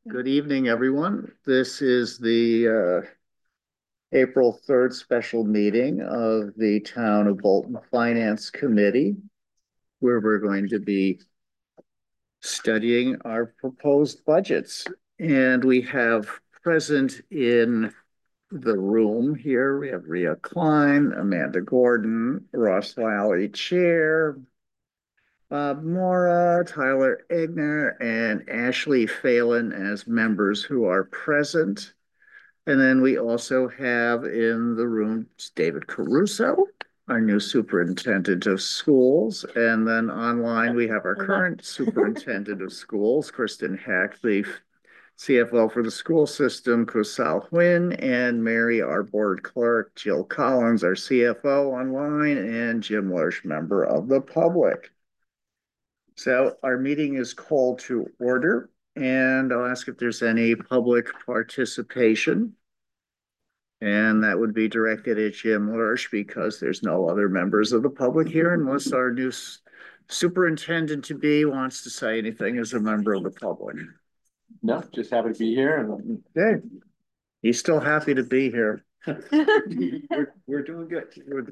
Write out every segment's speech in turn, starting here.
Good evening, everyone. This is the April 3rd special meeting of the Town of Bolton Finance Committee, where we're going to be studying our proposed budgets. And we have present in the room here, we have Rhea Klein, Amanda Gordon, Ross Lally, Chair, Bob Mora, Tyler Egner, and Ashley Phelan as members who are present. And then we also have in the room David Caruso, our new superintendent of schools. And then online, we have our current superintendent of schools, Kristen Hack, the CFO for the school system, Kusal Huynh, and Mary, our board clerk, Jill Collins, our CFO online, and Jim Lersch, member of the public. So our meeting is called to order, and I'll ask if there's any public participation. And that would be directed at Jim Lersch because there's no other members of the public here unless our new superintendent-to-be wants to say anything as a member of the public. No, just happy to be here. And okay. He's still happy to be here. we're doing good.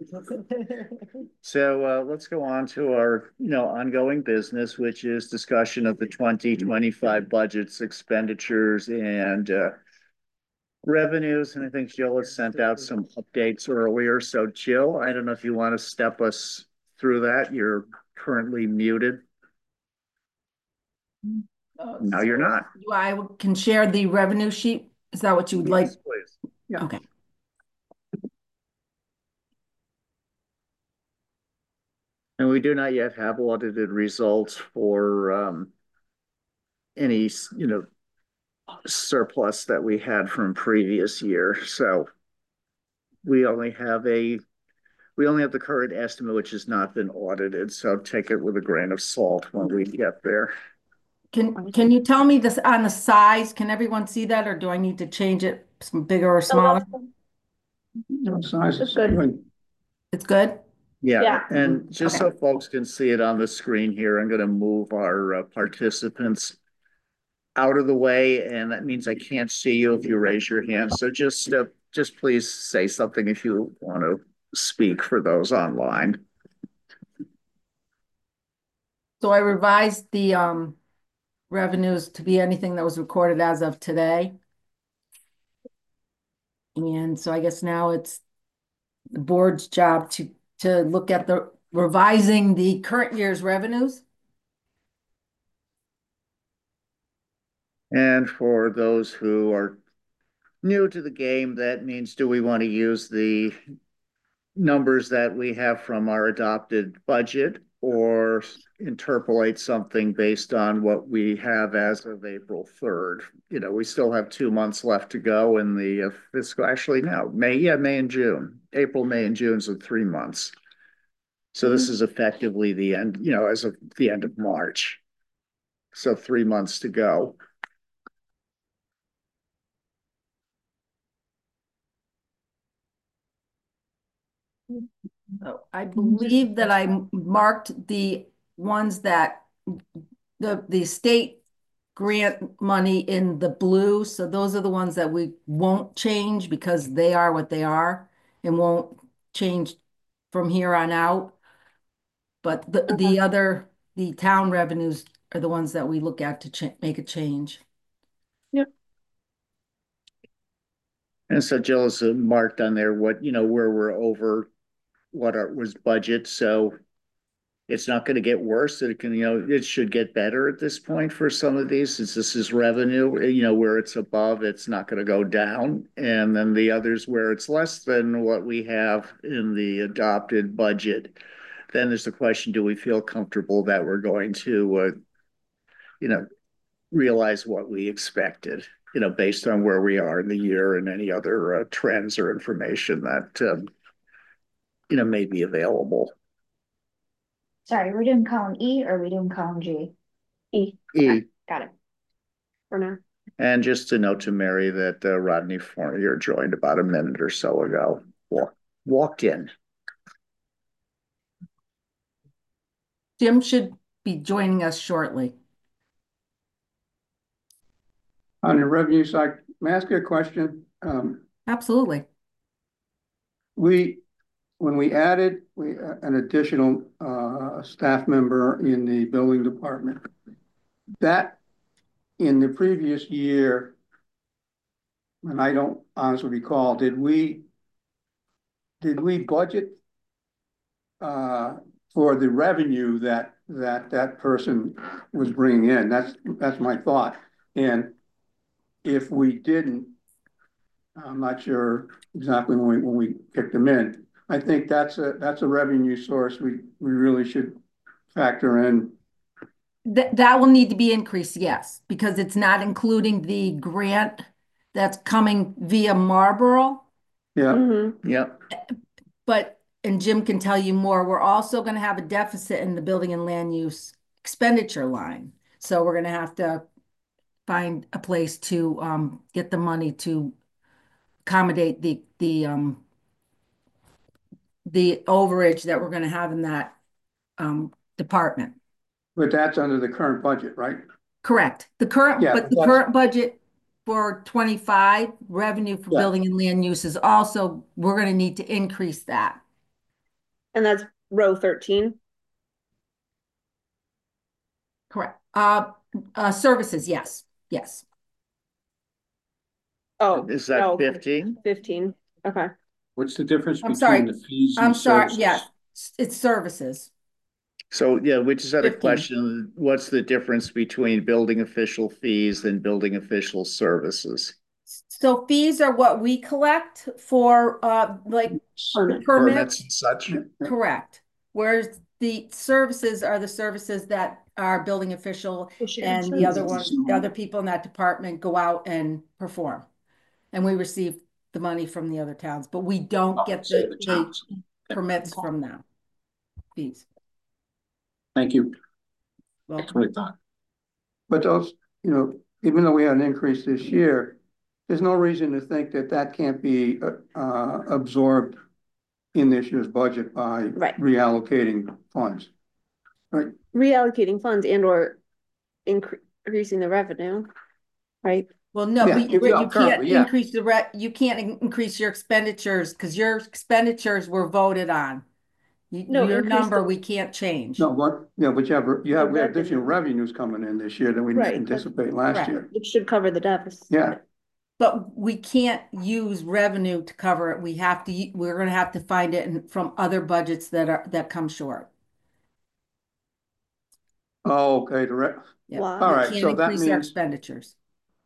So let's go on to our ongoing business, which is discussion of the 2025 budgets, expenditures, and revenues. And I think Jill has sent out some updates earlier. So Jill, I don't know if you want to step us through that. You're currently muted. No, you're not. I can share the revenue sheet. Is that what you would like? Please. Yeah. Okay. And we do not yet have audited results for any, surplus that we had from previous year. So we only have the current estimate, which has not been audited. So take it with a grain of salt when we get there. Can you tell me this on the size? Can everyone see that, or do I need to change it some bigger or smaller? No, size is good. It's good. Yeah. And just so folks can see it on the screen here, I'm going to move our participants out of the way, and that means I can't see you if you raise your hand. So just please say something if you want to speak for those online. So I revised the revenues to be anything that was recorded as of today. And so I guess now it's the board's job to look at the revising the current year's revenues. And for those who are new to the game, that means, do we want to use the numbers that we have from our adopted budget or interpolate something based on what we have as of April 3rd? We still have 2 months left to go in the fiscal, actually no, May and June. April, May, and June, so 3 months. So this is effectively the end, as of the end of March. So 3 months to go. So I believe that I marked the ones that the state grant money in the blue. So those are the ones that we won't change because they are what they are and won't change from here on out. But the town revenues are the ones that we look at to make a change. Yep. And so Jill has marked on there what, where we're over what was budget. So it's not going to get worse. It can, it should get better at this point for some of these, since this is revenue, where it's above, it's not going to go down. And then the others where it's less than what we have in the adopted budget, then there's the question, do we feel comfortable that we're going to, realize what we expected, based on where we are in the year and any other trends or information that, may be available. Sorry, we're doing column E or are we doing column G? E. Okay, got it. For now. And just to note to Mary that Rodney Fournier joined about a minute or so ago. Walked in. Jim should be joining us shortly. On the revenue side, may I ask you a question? Absolutely. When we added an additional staff member in the building department, that in the previous year, and I don't honestly recall, did we budget for the revenue that person was bringing in? That's my thought. And if we didn't, I'm not sure exactly when we kicked them in. I think that's a revenue source we really should factor in. That will need to be increased, yes, because it's not including the grant that's coming via Marlboro. Yeah, Mhm. Yep. But, and Jim can tell you more, we're also gonna have a deficit in the building and land use expenditure line. So we're gonna have to find a place to get the money to accommodate the overage that we're gonna have in that department. but that's under the current budget, right? Correct. The current, Yeah, but the that's- current budget for 25 revenue for Yeah. building and land use is also, we're gonna need to increase that. And that's row 13. Correct. Services, yes, yes. Oh, Is that no, 15? 15. Okay. What's the difference I'm sorry. between the fees I'm and sorry, services? yes, it's services. So, yeah, we just had a 15. question. What's the difference between building official fees and building official services? So fees are what we collect for like Permit. permits, and such? correct. Whereas the services are the services that our building official and the other ones, the other people in that department go out and perform. And we receive the money from the other towns, but we don't get the permits from them. Fees. Thank you. Well, That's what I thought. But those, even though we had an increase this year, there's no reason to think that can't be absorbed in this year's budget by Right. reallocating funds. Right? Reallocating funds and or increasing the revenue, right? well, no, Yeah, but you can't currently, yeah. increase you can't increase your expenditures because your expenditures were voted on. No, Your increase number, the- we can't change. No, but we have we have revenue. additional revenues coming in this year than we Right, anticipate last Correct. year. It should cover the deficit. Yeah, But we can't use revenue to cover it. We're gonna have to find it from other budgets that come short. oh, okay, Yeah. Wow. all We right, can't so that increase our means, expenditures.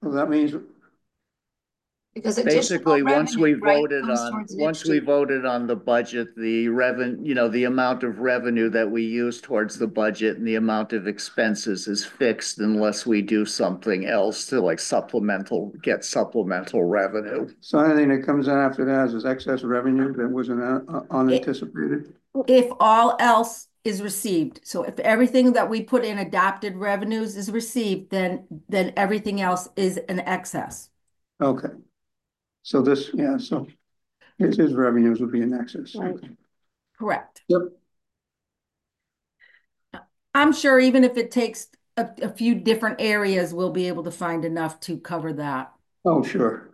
Because Basically, once we voted we voted on the budget, the the amount of revenue that we use towards the budget and the amount of expenses is fixed unless we do something else to like get supplemental revenue. so anything that comes in after that is excess revenue that wasn't unanticipated. If all else is received, so if everything that we put in adopted revenues is received, then everything else is an excess. Okay. So so his revenues would be in excess. Right. Correct. Yep. I'm sure even if it takes a few different areas, we'll be able to find enough to cover that. Oh, sure.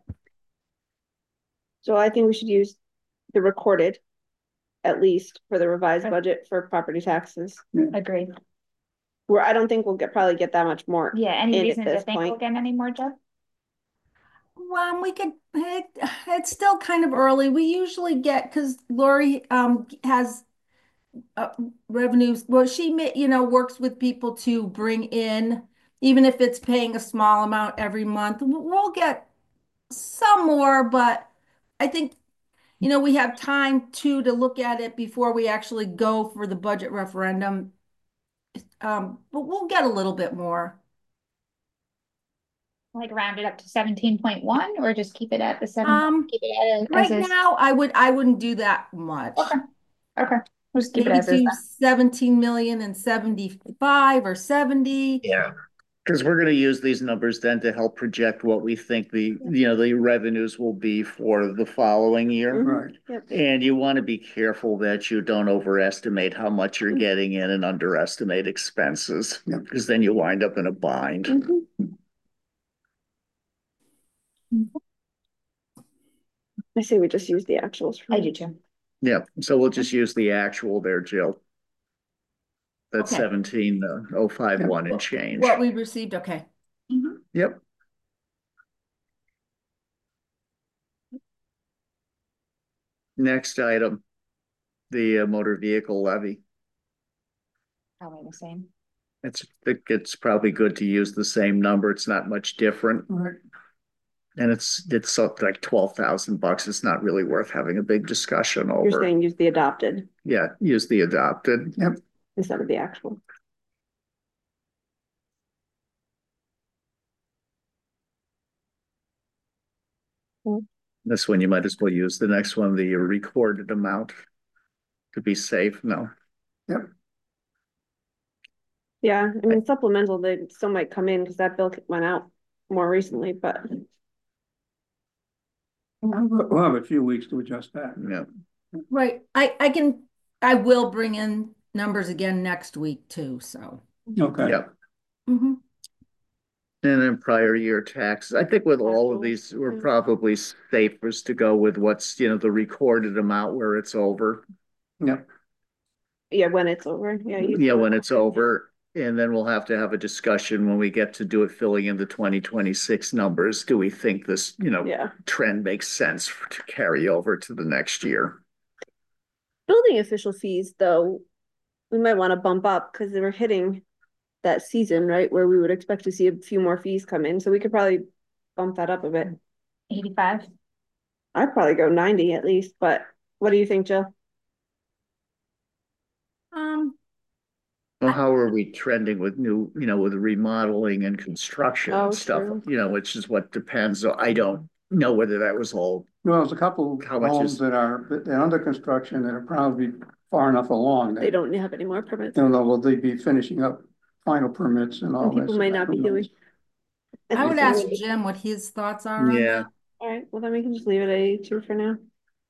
So I think we should use the recorded, at least for the revised budget for property taxes. Agreed. Where I don't think we'll probably get that much more. Yeah, any in at reason to this think we'll point. get any more, Jeff? Well, it's still kind of early. We usually get, because Lori has revenues, well, she works with people to bring in, even if it's paying a small amount every month, we'll get some more, but I think, we have time to look at it before we actually go for the budget referendum. But we'll get a little bit more. Like round it up to 17.1 or just keep it at the 7, keep it at Right as is? now, I wouldn't do that much. Okay, we'll just keep it Maybe as is do then. 17 million and 75 or 70. Yeah. Because we're going to use these numbers then to help project what we think the revenues will be for the following year. Right. Yep. And you want to be careful that you don't overestimate how much you're getting in and underestimate expenses, Yeah. because then you wind up in a bind. Mhm. I say we just use the actuals. I do too. Yeah, so we'll just use the actual there, Jill. That's Okay. 17,051 and change. What we received, okay. Yep. Next item, the motor vehicle levy. Probably the same. I think it's probably good to use the same number. It's not much different. Right. And it's up like $12,000. It's not really worth having a big discussion over. You're saying use the adopted Yeah, use the adopted. Yep. instead of the actual. This one you might as well use the next one, the recorded amount, to be safe. No. Yep. Yeah, I mean supplemental, they still might come in because that bill went out more recently, but We'll have a few weeks to adjust that. Yeah. Right, I will bring in numbers again next week too, so. Okay. Yep. Mhm. And then prior year taxes. I think with all of these, we're Yeah. probably safest to go with what's, the recorded amount where it's over. Yep. yeah, when it's over, yeah. Yeah, when it's over. And then we'll have to have a discussion when we get to do it, filling in the 2026 numbers. Do we think this, Yeah, trend makes sense to carry over to the next year? building official fees though, we might want to bump up because they were hitting that season, right, where we would expect to see a few more fees come in, so we could probably bump that up a bit. 85. I'd probably go 90 at least, but what do you think, Jill? Well, how are we trending with new, with remodeling and construction Oh, and stuff, true. which is what depends. So I don't know whether that was all. Well, there's a couple How much homes is- they're under construction that are probably far enough along. They don't have any more permits. Don't know, will they be finishing up final permits and all Some this? people may not be doing. I would ask Jim what his thoughts are on Yeah. that. All right, well then we can just leave it at 82 for now.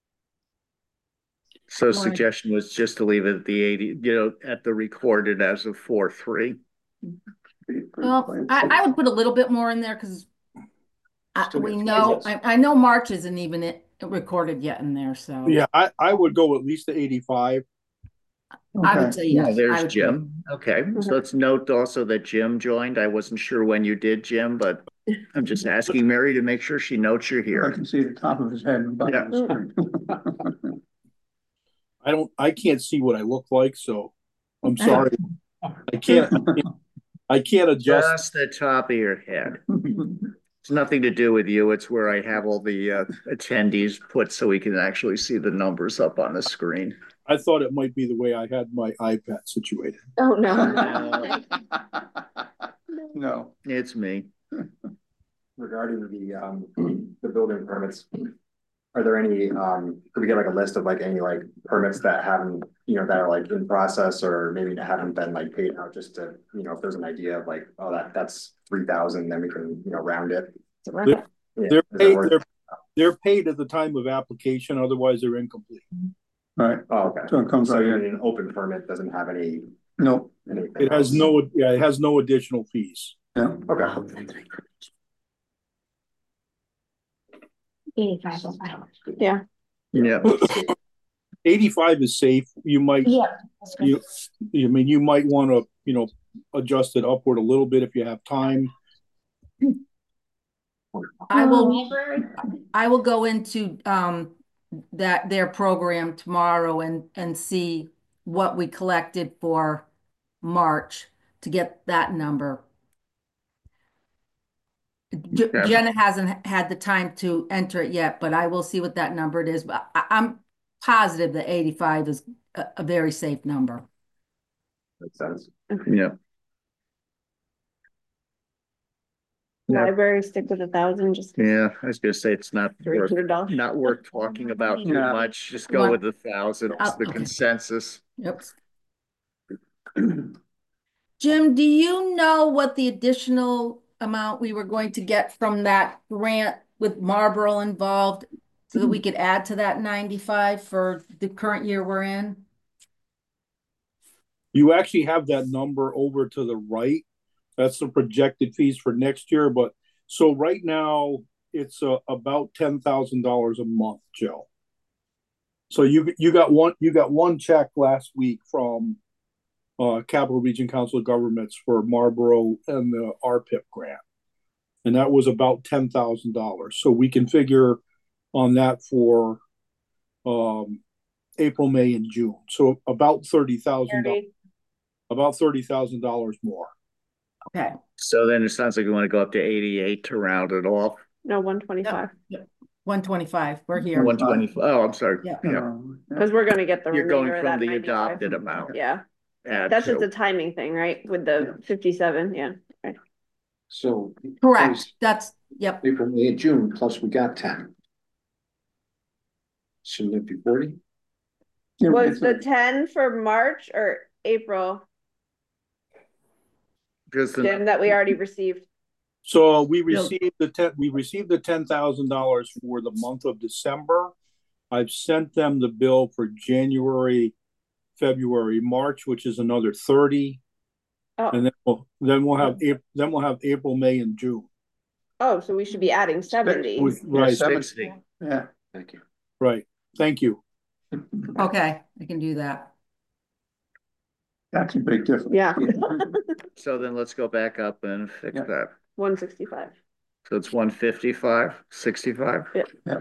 So Right. suggestion was just to leave it at the 80, at the recorded as of 4/3. Well, I would put a little bit more in there because Still we get know, three. I know March isn't even recorded yet in there, so. Yeah, I would go at least to 85. I would say Yeah, yes. I there's would Jim. Okay, so let's note also that Jim joined. I wasn't sure when you did, Jim, but I'm just asking Mary to make sure she notes you're I here. can see the top of his head. and bottom of his screen. I can't see what I look like, so I'm sorry. I can't adjust. Just the top of your head. It's nothing to do with you. It's where I have all the attendees put so we can actually see the numbers up on the screen. I thought it might be the way I had my iPad situated. Oh, no. No. It's me. Regarding the building permits, are there any, could we get like a list of like any like permits that haven't, that are like in process or maybe haven't been like paid out, just to, if there's an idea of like, oh, that's 3,000, then we can, round it. They're, Yeah. they're, Is that paid, worth- they're paid at the time of application, otherwise they're incomplete. Right, Oh, okay. so it comes So right even in. an open permit doesn't have any, No, anything It has else? it has no additional fees. yeah. Okay. 85 is fine. Yeah, Yeah. 85 is safe. You might, Yeah. That's good. you might want to, adjust it upward a little bit if you have time. I will, Library? I will go into their program tomorrow and see what we collected for March to get that number. Okay. Jenna hasn't had the time to enter it yet, but I will see what that number it is. But I'm positive that 85 is a very safe number. Makes sense. Yeah. Yeah. library, stick with 1,000, just Yeah, I was gonna say it's not worth $300. talking about too Yeah. much. Just go with 1,000. It's the Okay. consensus. Yep. Jim, do you know what the additional amount we were going to get from that grant with Marlboro involved so that we could add to that 95 for the current year we're in? You actually have that number over to the right. That's the projected fees for next year. But so right now, it's about $10,000 a month, Joe. So you got one check last week from Capital Region Council of Governments for Marlboro and the RPIP grant, and that was about $10,000. So we can figure on that for April, May, and June. So about $30,000. About $30,000 more. Okay. So then it sounds like we want to go up to 88 to round it off. No, 125. 125, we're here. 120. Oh, I'm sorry. Yeah. Yeah. Because we're gonna get the You're going remainder of from that the 95. adopted amount. Yeah, Add that's just to. a timing thing, right? With the 57, yeah. Right. So. Correct. That's, yep. April, May, and June, plus we got 10. Shouldn't it be 40? Yeah, Was it's the a- 10 for March or April, Because Jim, that we already received? So we received the $10,000 for the month of December. I've sent them the bill for January, February, March, which is another 30. Oh. And then we'll have April, May, and June. Oh, so we should be adding 70. Right, 60. Yeah, Thank you. right. Thank you. Okay, I can do that. that's a big difference. Yeah. So then let's go back up and fix Yeah. that. 165. So it's 155, 65. Yeah.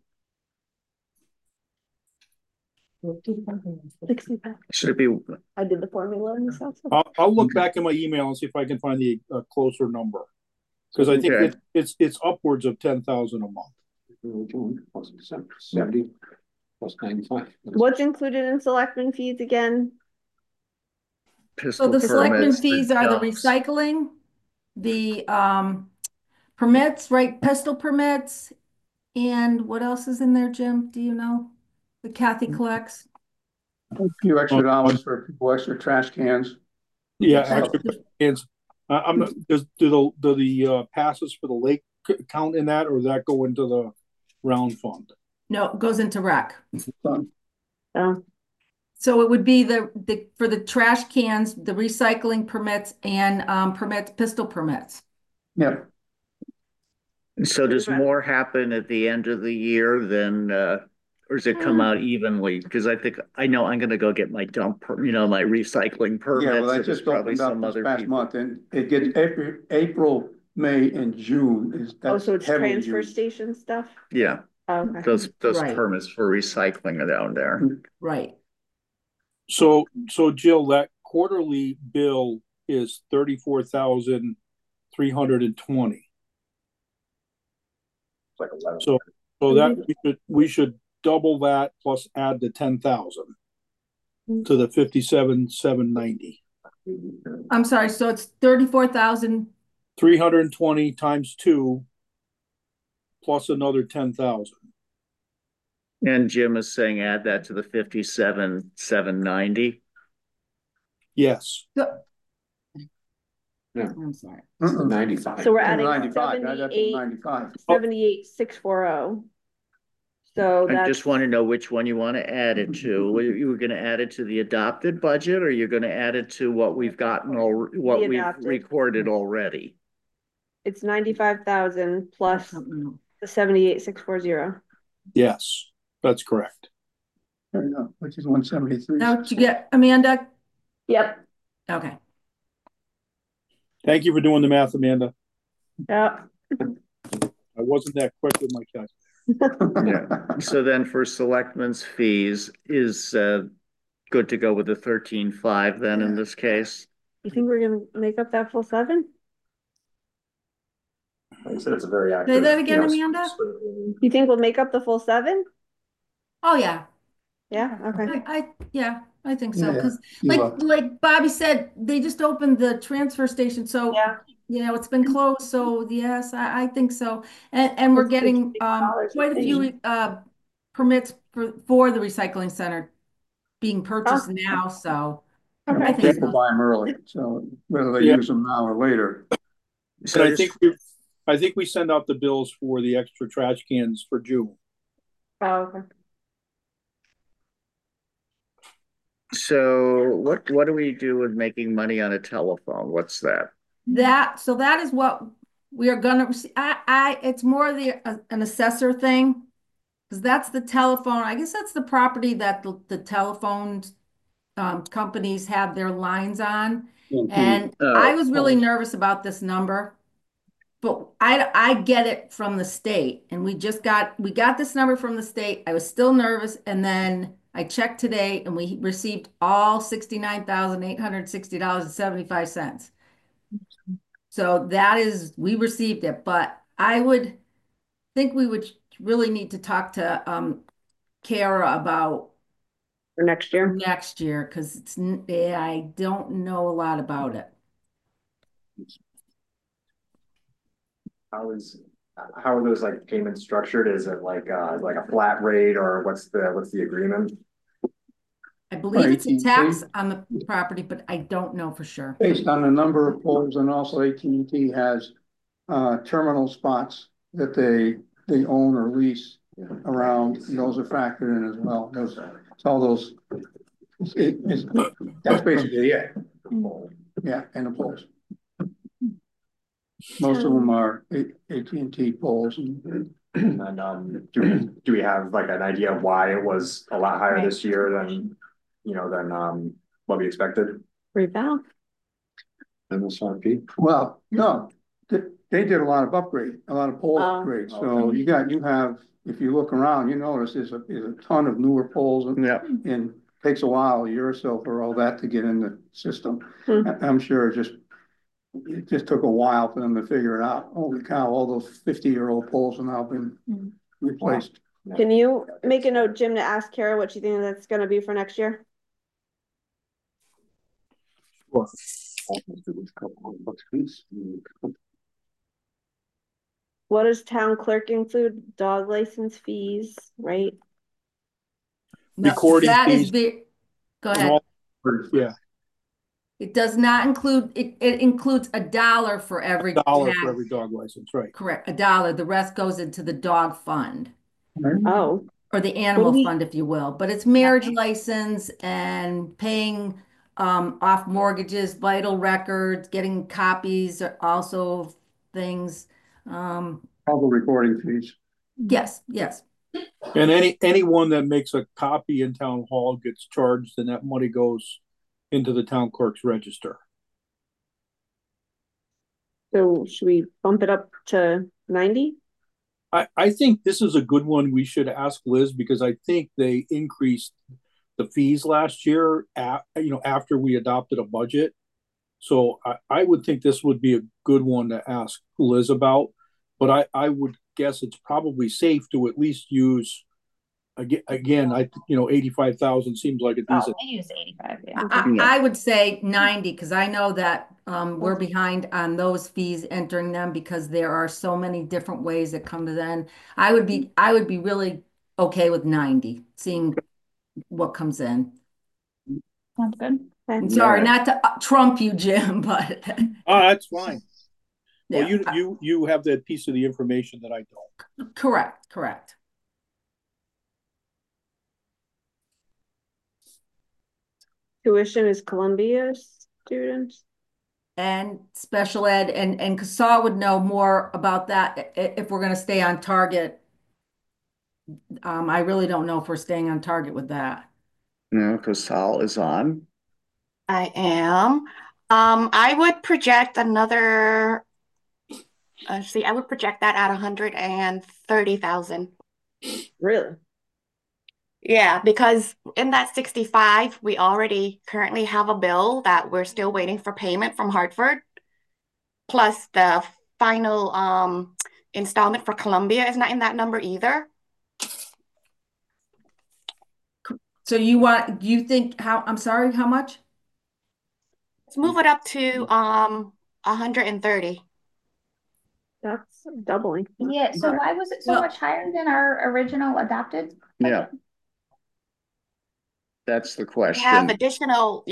65. Should it be? I did the formula in this also. I'll look back in my email and see if I can find the closer number. Because I think Okay. it's upwards of 10,000 a month. April, June, plus December, 70, plus 95. What's included in selectmen fees again? So Pistol the selectmen permits, fees are the dumps. recycling, the permits, right? Pistol permits. And what else is in there, Jim? Do you know? The Kathy collects. A few extra dollars for people, extra trash cans. Yeah, That's- extra cans. I'm not. Do the passes for the lake count in that, or does that go into the round fund? No, it goes into rec. Oh, So it would be the for the trash cans, the recycling permits and pistol permits. Yeah, So does Okay. more happen at the end of the year than, or does it come out evenly? Because I know I'm gonna go get my my recycling permits. yeah, well, I and there's just probably opened up some this other past people. month and it gets April, May and June is. oh, that's so it's heavily transfer used. station stuff? Yeah, Oh, okay. those Right. permits for recycling are down there. Right. So Jill, that quarterly bill is 34,320. It's like 11. So that we should double that plus add the 10,000 to the 57,790. I'm sorry, so it's 34,000. 320 times 2 plus another 10,000. And Jim is saying add that to the 57,790. Yes. I'm sorry. It's the 95. So we're adding 95, add that to 78, 95. 78,640. So I that's just want to know which one you want to add it to. You were going to add it to the adopted budget, or you're going to add it to what we've gotten or what The we've adopted. recorded already? it's 95,000 plus the 78,640. Yes, that's correct. Fair enough, which is 173. Now what you get, Amanda? Yep. Okay. Thank you for doing the math, Amanda. Yeah. I wasn't that quick with my calculation. Yeah. So then for selectmen's fees is good to go with the 13.5 then in this case? You think we're gonna make up that full 7? Like I said, it's a very active. Say that again, you know, Amanda? You think we'll make up the full 7? Oh, yeah. Yeah, okay. Yeah, I think so. Yeah, Because you are. like Bobby said, they just opened the transfer station. So, Yeah. it's been closed. So yes, I think so. And we're It's getting $64 quite a few permits for the recycling center being purchased now. So I think People so. buy them early, so whether they Yeah. use them now or later. So And I think we send out the bills for the extra trash cans for June. Oh, okay. So what do we do with making money on a telephone? What's that? So that is what we are gonna, it's more an assessor thing. Because that's the telephone, I guess that's the property that the telephone companies have their lines on. And I was really nervous about this number. But I get it from the state, and we got this number from the state. I was still nervous, and then I checked today, and we received all $69,860.75. So we received it, but I would think we would really need to talk to Kara about For next year. because I don't know a lot about it. How are those like payments structured? Is it like a flat rate, or what's the agreement? I believe it's a AT&T. tax on the property, but I don't know for sure. Based on the number of poles, and also AT&T has terminal spots that they own or lease around. Those are factored in as well. It's all those. That's basically it. Yeah, and the poles. Most of them are AT&T poles. And do we have like an idea of why it was a lot higher this year than what we expected? Reval. MSRP. Well, no, they did a lot of pole upgrades. So you have, if you look around, you notice there's a ton of newer poles, and takes a while, a year or so, for all that to get in the system. I'm sure it just took a while for them to figure it out. Holy cow, all those 50-year-old poles have now been replaced. Wow. Can you make a note, Jim, to ask Kara what you think that's going to be for next year? Sure. What does town clerk include? Dog license fees, right? Recording fees. Go ahead. Yeah. It does not include, it includes $1 for every $1 for every dog license, right? Correct, $1. The rest goes into the dog fund. Oh. Or the animal fund, if you will. But it's marriage license and paying off mortgages, vital records, getting copies, also things. All the recording fees. Yes. And anyone that makes a copy in town hall gets charged, and that money goes into the town clerk's register. So should we bump it up to 90? I think this is a good one. We should ask Liz, because I think they increased the fees last year after we adopted a budget. So I would think this would be a good one to ask Liz about. But I would guess it's probably safe to at least use again, 85,000 seems like a decent. I use 85. Yeah. I would say 90, because I know that we're behind on those fees entering them, because there are so many different ways that come to them. I would be really okay with 90, seeing what comes in. Sounds good. I'm sorry, not to trump you, Jim, but that's fine. Yeah. Well, you have that piece of the information that I don't. Correct. Tuition is Columbia students. And special ed, and Casal would know more about that if we're going to stay on target. I really don't know if we're staying on target with that. No, Casal is on. I am. I would project another. I would project that at 130,000. Really? Yeah, because in that 65, we already currently have a bill that we're still waiting for payment from Hartford. Plus the final installment for Columbia is not in that number either. So you think I'm sorry, how much? Let's move it up to 130. That's doubling. Yeah, so why was it so much higher than our original adopted? Yeah. That's the question. We have additional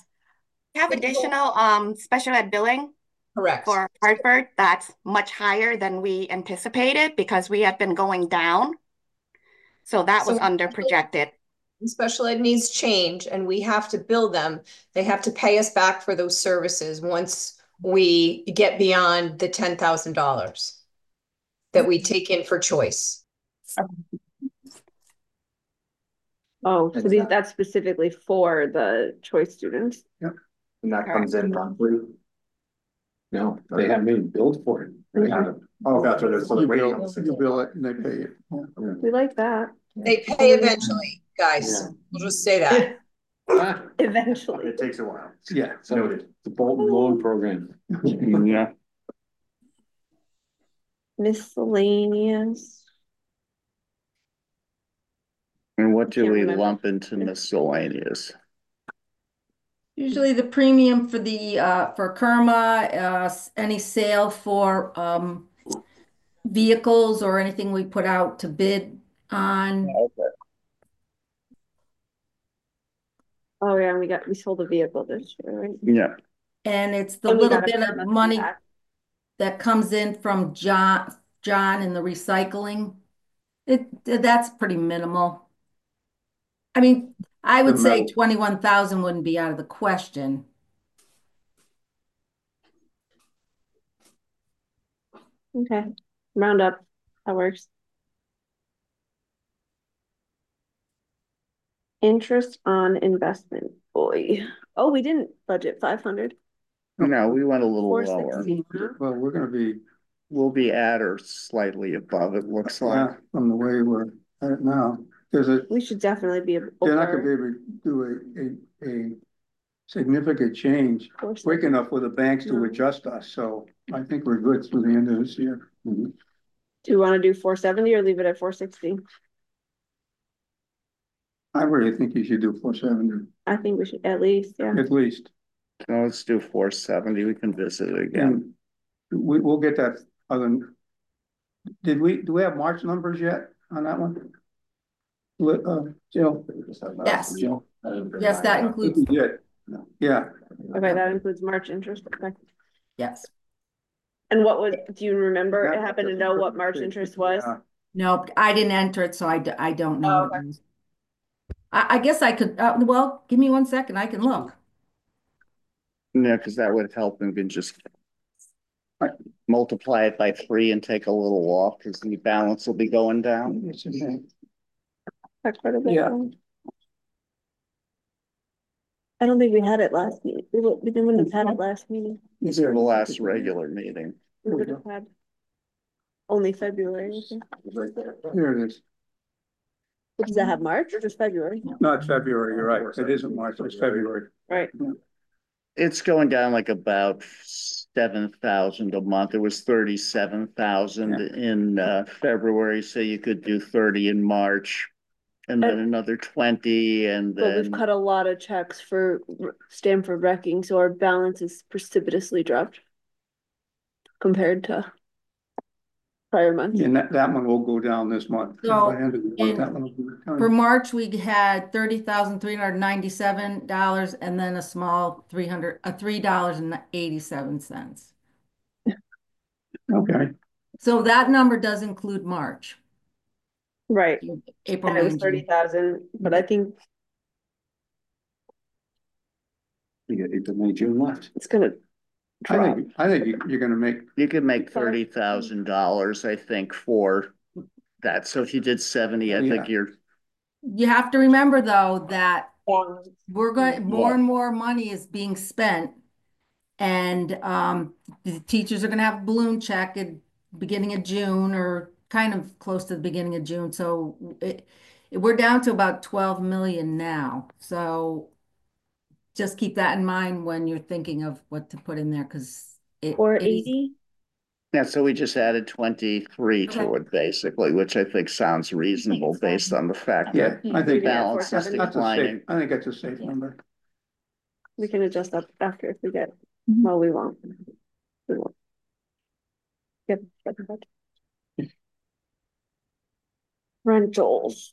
special ed billing. Correct. For Hartford, that's much higher than we anticipated, because we have been going down. So that was under projected. Special ed needs change, and we have to bill them. They have to pay us back for those services once we get beyond the $10,000 that we take in for choice. Oh, so that's specifically for the choice students. And that comes in monthly. No, they haven't even billed for it. Right? Oh, that's what it is. So You they're waiting on bill, the you bill it and they pay it. We like that. They pay eventually, guys. Yeah. We'll just say that. Eventually. It takes a while. Yeah. So Noted. the Bolton loan program. Yeah. Miscellaneous. And what do Can't we remember. lump into miscellaneous? Usually the premium for the, for Kerma, any sale for, vehicles or anything we put out to bid on. Oh yeah, we sold a vehicle this year, right? Yeah. And it's the And we little got a bit of Kerma money back. that comes in from John in the recycling. That's pretty minimal. I mean, I would say metal. 21,000 wouldn't be out of the question. Okay, round up, that works. Interest on investment, boy. Oh, we didn't budget 500. No, we went a little lower. 460. Well, we're gonna be, We'll be at or slightly above, it looks like. from the way we're at it now. We should definitely be They're not gonna be over. able to do a significant change quick enough for the banks to No. adjust us, so I think we're good through the end of this year. Do you want to do 470 or leave it at 460? I really think you should do 470, I think we should at least, yeah. at least. No, let's do 470. We can visit it again. And we'll get that other. Do we have March numbers yet on that one? Jill? Yes. Jill? Yes, that I think includes, we did. Yeah. Okay, that includes March interest. Okay. yes. And do you remember? It happened to know what March interest was? Yeah. No, I didn't enter it, so I don't know. Oh, okay. I guess I could, well, give me 1 second, I can look. Yeah, because that would help and we can just multiply it by 3 and take a little off because the balance will be going down. That's quite a bit. Yeah. I don't think we had it last meeting. We didn't have had it last meeting. This is the last regular meeting. We would have had only February. I think. Here it is. Does that have March or just February? Not February, you're right. It isn't March, it's February. Right. It's going down like about 7,000 a month. It was 37,000 in February, so you could do 30 in March. And then another 20 and But we've then cut a lot of checks for Stanford wrecking, so our balance is precipitously dropped compared to prior months. And that one will go down this month. So, By the end of the month, that one will be down. For March, we had $30,397 and then a small $3.87. Okay, So that number does include March. Right. April, And it was May, June. 30,000, but I think You got April, May, June left. it's gonna drop. I think you're gonna make, you could make $30,000, I think, for that. So if you did 70, I think you're You have to remember though, that we're going, more and more money is being spent. And the teachers are gonna have a balloon check at beginning of June or kind of close to the beginning of June. So we're down to about 12 million now. So just keep that in mind when you're thinking of what to put in there, because Or 80. yeah, so we just added 23 to it basically, which I think sounds reasonable based on the fact yeah, that I think balance is that's a declining. safe, I think that's a safe number. We can adjust up after if we get, well, we won't. We won't. Yep. Rentals.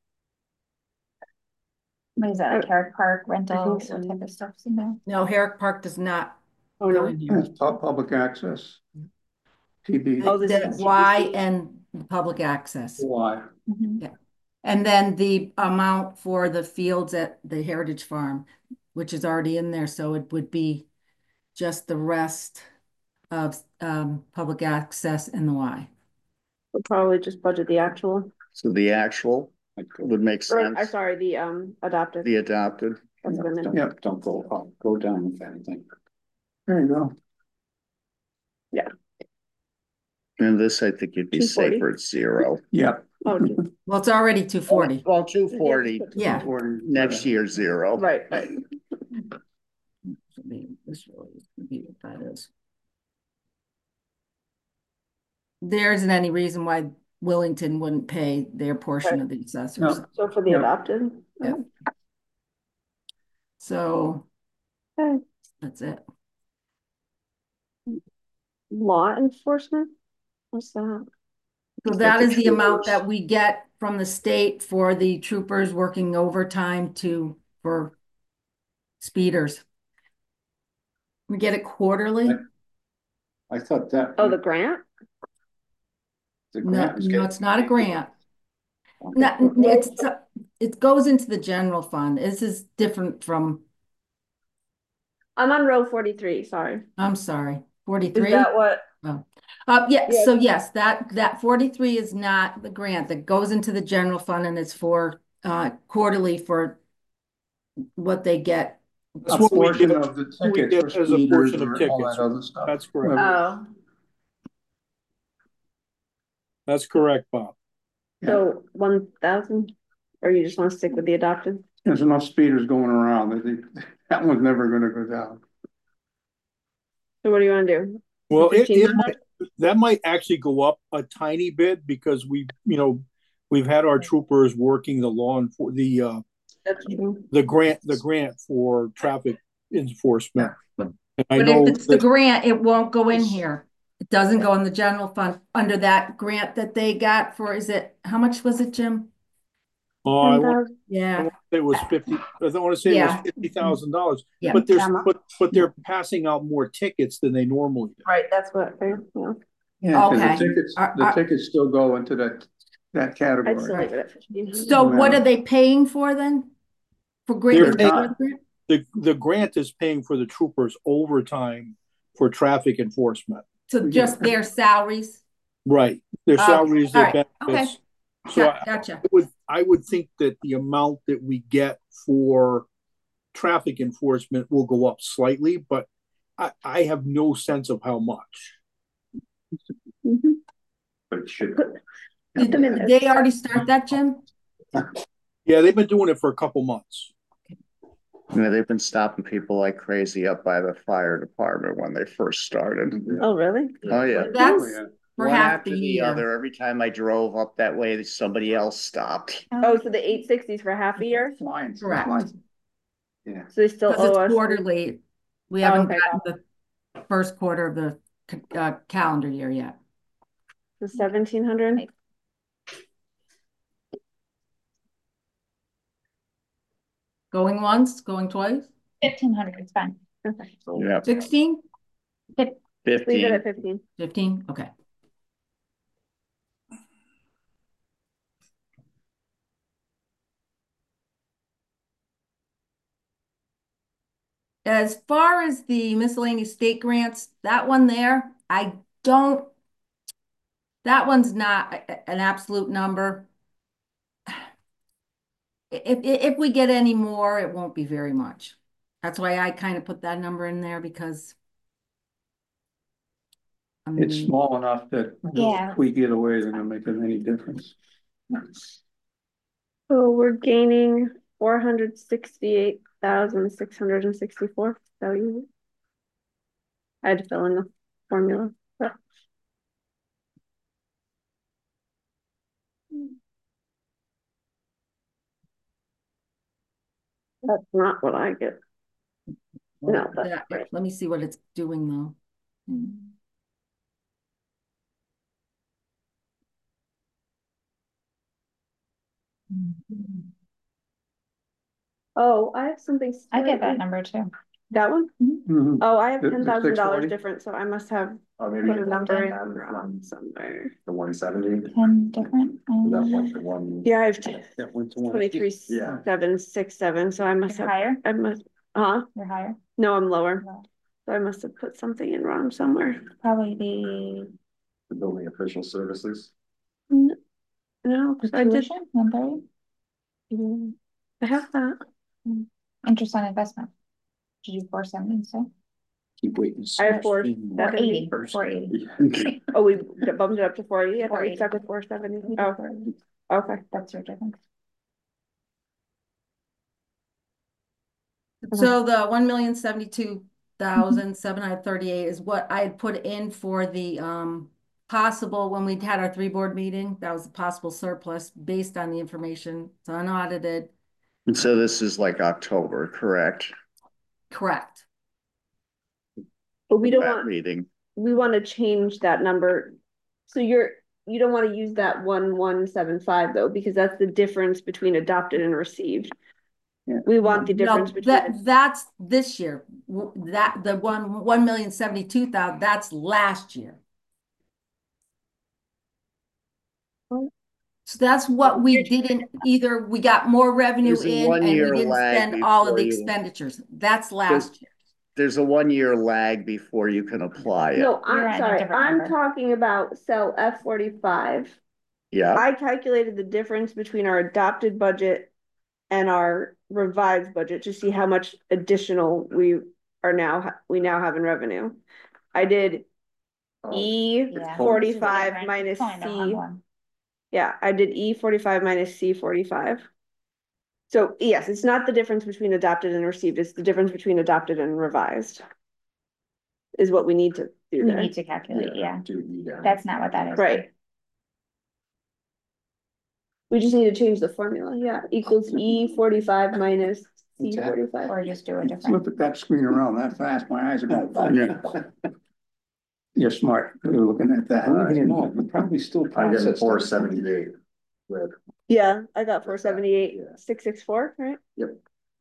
What is that, like Herrick Park rentals, so. what type of stuff, you know? No, Herrick Park does not Oh, go no. in here. It's public access. TB. Oh, this The is Y and public access. Why? Mhm. And then the amount for the fields at the Heritage Farm, which is already in there, so it would be just the rest of public access and the Y. We'll probably just budget the actual, So the actual would make or, I'm sense, sorry, the adopted. the adopted. That's what I meant. Yep, don't go up, go down with anything. There you go. And this, I think you'd be 240. safer at 0. Yep. Oh, Well, it's already 240. Well, 240, Yeah. next year, 0. right. This really is gonna be what that is. There isn't any reason why Wellington wouldn't pay their portion of the assessors. No. So for the Yeah. adopted. Yeah. So Okay. that's it. Law enforcement? What's that? So that is the amount that we get from the state for the troopers working overtime for speeders. We get it quarterly. I thought that. Oh, the grant? the No, grant was no, getting- it's not a grant. No, it goes into the general fund. This is different from, I'm on row 43, sorry. I'm sorry, Is 43. that what? Oh, yeah, Yeah. so yes, that 43 is not the grant that goes into the general fund, and it's for quarterly for what they get. That's A what we portion get- of the we tickets get for as a speeders portion of or all tickets. that other stuff. That's correct. Oh, That's correct, Bob. so 1,000? Or you just want to stick with the adopted? There's enough speeders going around. I think that one's never gonna go down. So what do you want to do? Well, it 1,500? that might actually go up a tiny bit because we've had our troopers working the lawn for That's true. the grant for traffic enforcement. And I But know if it's the that, grant, it won't go in here. It doesn't go in the general fund under that grant that they got for, how much was it, Jim? I want 10,000? to Yeah, say it was 50. I want to say it Yeah. was $50,000. Yeah. But they're passing out more tickets than they normally do. Right, that's what, yeah. Yeah, 'cause Okay. the tickets still go into that I'd still category. leave it at 1,500. so what are they paying for then? For They're grant? The grant is paying for the troopers overtime for traffic enforcement. So just their salaries? Right. Their Okay, salaries, their all right, benefits. So Gotcha. I would think that the amount that we get for traffic enforcement will go up slightly, but I have no sense of how much. Mhm. But it should. Did them in there. they already start that, Jim? Yeah, they've been doing it for a couple months. They've been stopping people like crazy up by the fire department when they first started. Oh, really? Oh, yeah. That's Yeah. for One half after the the year. other. Every time I drove up that way, somebody else stopped. Oh, so the 860s for half a year? Lines, Correct. lines. Yeah. So they still Because owe it's us? quarterly. We Oh, haven't okay, gotten the first quarter of the calendar year yet. The 1,700? Going once, going twice? 1,500 is fine. Okay. Yeah, 16? Leave it 15. at 15. 15? Okay. As far as the miscellaneous state grants, that one there, that one's not an absolute number. If we get any more, it won't be very much. That's why I kind of put that number in there because It's small enough that Yeah. if we get away, isn't gonna make any difference. So we're gaining 468,664. So you. I had to fill in the formula. but- That's not what I get. No, that's Yeah, right. let me see what it's doing though. Oh, I have something. I get that slightly- number too. That one? Mhm. Oh, I have The $10,000 640? different, so I must have Or maybe put a number in the wrong somewhere. 170. 10 different. That one, the one. Yeah, I have That went to one. 23, Yeah. 767, so I must You're have, higher? I must, You're higher. no, I'm lower. No. So I must have put something in wrong somewhere. Probably The building official services. No, the 'cause I did, tuition, 130, I have that. interest on investment. Did you 470 instead? Keep waiting. I have 480, 470. 480. Oh, we bumped it up to 40. I thought we 480. stuck with 470. We did Oh, 480. okay. That's your difference. So the 1,072,738 is what I had put in for the possible, when we had our 3 board meeting, that was a possible surplus based on the information. It's unaudited. And so this is like October, correct? Correct. But we don't That want, reading. we want to change that number. So you don't want to use that 1175 though, because that's the difference between adopted and received. Yeah. We want the difference No, between. that's this year. That the 1,072,000, that's last year. So that's what we didn't, either we got more revenue There's a in and we 1-year didn't lag spend all of before the you- expenditures. That's last year. There's a 1-year lag before you can apply it. No, You're I'm at a sorry, different I'm number. talking about cell F45. Yeah, I calculated the difference between our adopted budget and our revised budget to see how much additional we now have in revenue. I did Yeah. E45 minus Fine, no, C. one. Yeah, I did E45 minus C45. So yes, it's not the difference between adopted and received, it's the difference between adopted and revised. Is what we need to do We there. need to calculate, yeah. Do either. That's not what that is. Right. We just need to change the formula, yeah, equals E45 minus C45. Or just do a different. Flip at that screen around that fast, my eyes are going. You're smart, you're looking at that. You're not, you probably still I'm getting process. 478 with, Yeah, I got 478, 664, right? Yep.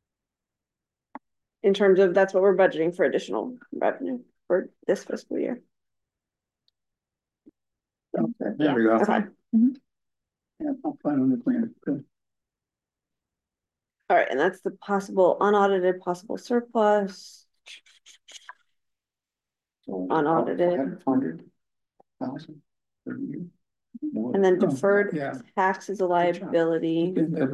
In terms of, that's what we're budgeting for additional revenue for this fiscal year. Okay, there we go. Okay. Yeah, I'm fine on the plan. Good. All right, and that's the possible unaudited possible surplus. So, Unaudited. 100,000 per year. More. And then Oh, deferred yeah. tax is a liability.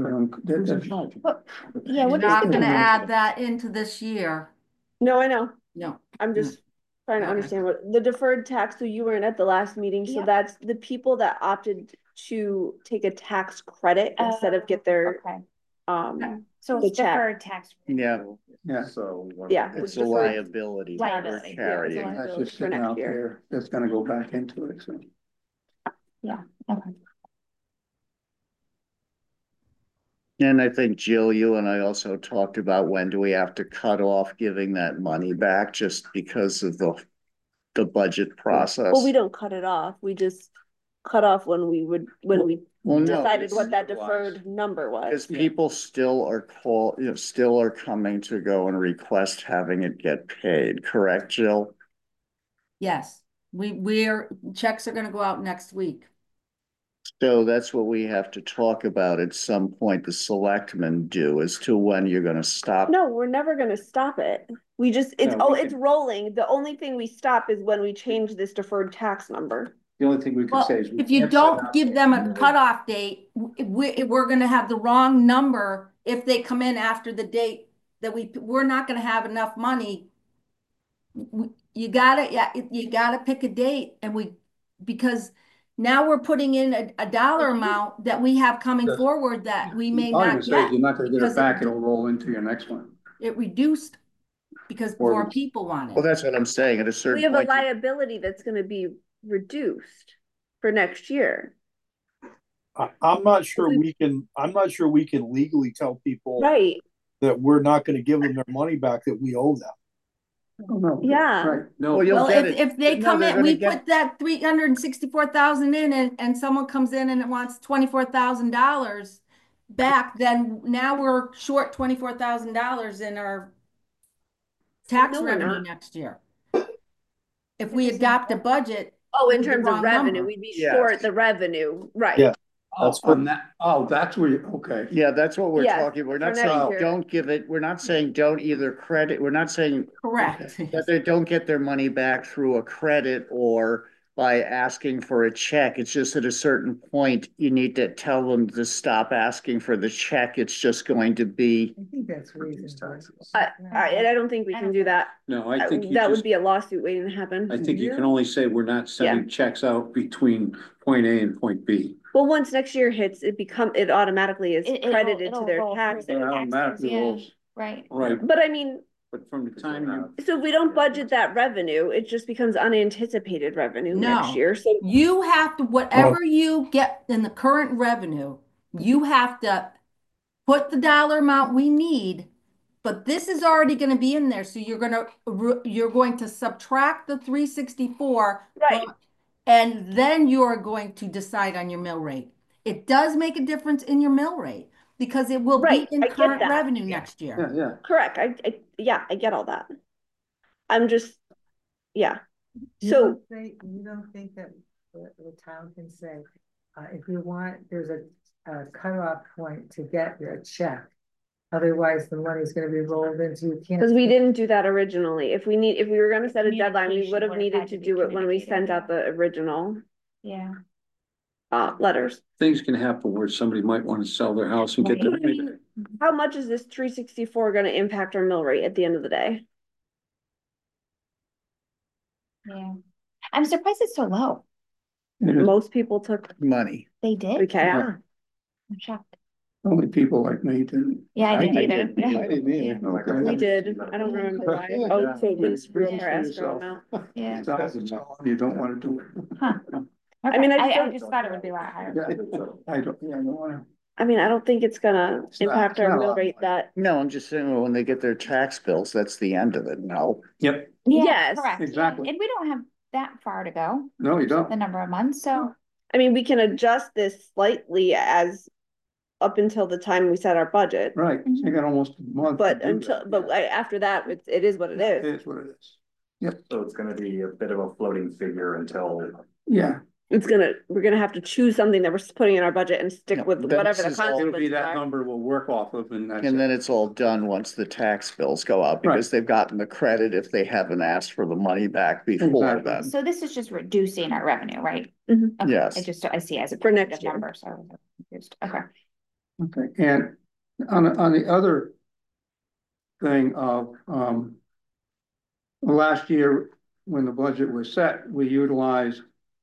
Yeah, We're what not is gonna the, add that into this year. No, I know. No. I'm just trying to Okay. understand what the deferred tax, so you weren't at the last meeting, so Yeah. that's the people that opted to take a tax credit instead of get their, okay, the so it's check. deferred tax. Yeah. Yeah, so. Yeah. it's a deferred- liability we're Liability, yeah, carrying. it's a that's liability just for sitting next out year. there, that's gonna go back into it, so. Okay. And I think Jill, you and I also talked about when do we have to cut off giving that money back just because of the budget process. Well, we don't cut it off, we just cut off when we Well, no, decided what that it's- deferred number Because was. people still are still are coming to go and request having it get paid, correct, Jill? Yes, we're checks are gonna go out next week. So that's what we have to talk about at some point, the selectmen do, as to when you're gonna stop. No, we're never gonna stop it. We just, it's, No, we it's rolling. The only thing we stop is when we change this deferred tax number. The only thing we could Well, say is. we if you can't set don't up give them a minimum- cutoff date, we're gonna have the wrong number if they come in after the date that we're not gonna have enough money. You gotta pick a date because now we're putting in a dollar amount that we have coming Yes. forward that we may All I'm not gonna say is get. you're not gonna get because it back, it'll roll into your next one. It reduced because Or- more people want Well, it. that's what I'm saying, at a We certain have a point. liability that's gonna be reduced for next year. I'm not sure we can legally tell people Right, that we're not gonna give them their money back that we owe them. Oh, no. Yeah. Right. No, Well, you'll Well, get if it. they No, come they're in, gonna we get- put that 364,000 in and someone comes in and it wants $24,000 back, then now we're short $24,000 in our tax No, we're revenue not. next year. If we adopt a budget. oh, in with the terms of wrong revenue, number. we'd be Yes. short the revenue, right? Yeah. That's on that, that's where you, okay. Yeah, that's what we're Yes, talking. We're for not next saying year. don't give it, we're not saying don't either credit, we're not saying Correct. that they don't get their money back through a credit or by asking for a check. It's just at a certain point, you need to tell them to stop asking for the check. It's just going to be, I think that's reasonable. And I don't think we can do that. No, I think you That would just, be a lawsuit waiting to happen. I think you can only say we're not sending checks out between point A and point B. Well, once next year hits, it automatically is It'll- credited to it'll their roll through taxes. their taxes, Automatically yeah, rolls. right. Right, But I mean, but from the time you, so if we don't budget that revenue, it just becomes unanticipated revenue next No. year. So You have to, whatever you get in the current revenue, you have to put the dollar amount we need, but this is already gonna be in there, so you're going to subtract the 364. Right. And then you're going to decide on your mill rate. It does make a difference in your mill rate because it will be Right, in I get current that. revenue next year. Yeah, yeah. correct. Yeah, I get all that. I'm just, yeah. You So don't think that the town can say, if you want, there's a cutoff point to get your check. Otherwise, the money's gonna be rolled into, you can't. because we didn't do that originally. If we were gonna set a deadline, we Communication would have would have needed had to to be do it when we sent communicated. out the original Yeah. letters. things can happen where somebody might want to sell their house and get their money back. How much is this 364 gonna impact our mill rate at the end of the day? Yeah. I'm surprised it's so low. It is Most people took, money. They did? okay, I'm shocked. only people like me didn't. Yeah, I didn't either. didn't either. I didn't either. Okay. we did. I don't remember why. Oh, so this for our escrow amount. Yeah. You don't wanna do it. Huh. I mean, I just I don't- just thought it would be a lot higher. Yeah, I don't wanna. I mean, I don't think it's gonna It's not- impact it's our not a mill lot. rate that, No, I'm just saying, when they get their tax bills, that's the end of it. No. Yep, Yeah, Yes, correct. exactly. And we don't have that far to go, no, you don't. the number of months, so. I mean, we can adjust this slightly as up until the time we set our budget. Right, you got almost a month. But to do until, that. but after that, it is what it It is. is what it is. So it's gonna be a bit of a floating figure until, Yeah, We're gonna have to choose something that we're putting in our budget and stick Yeah, with this whatever the is all- it'll be consequences that are. number we'll work off of and that's And it. then it's all done once the tax bills go out because they've gotten the credit if they haven't asked for the money back before Exactly. then. So this is just reducing our revenue, right? Mhm. Okay, Yes. I see as a For next positive year. number, so I was confused. Okay. Okay, and on the other thing of, last year, when the budget was set, we utilized,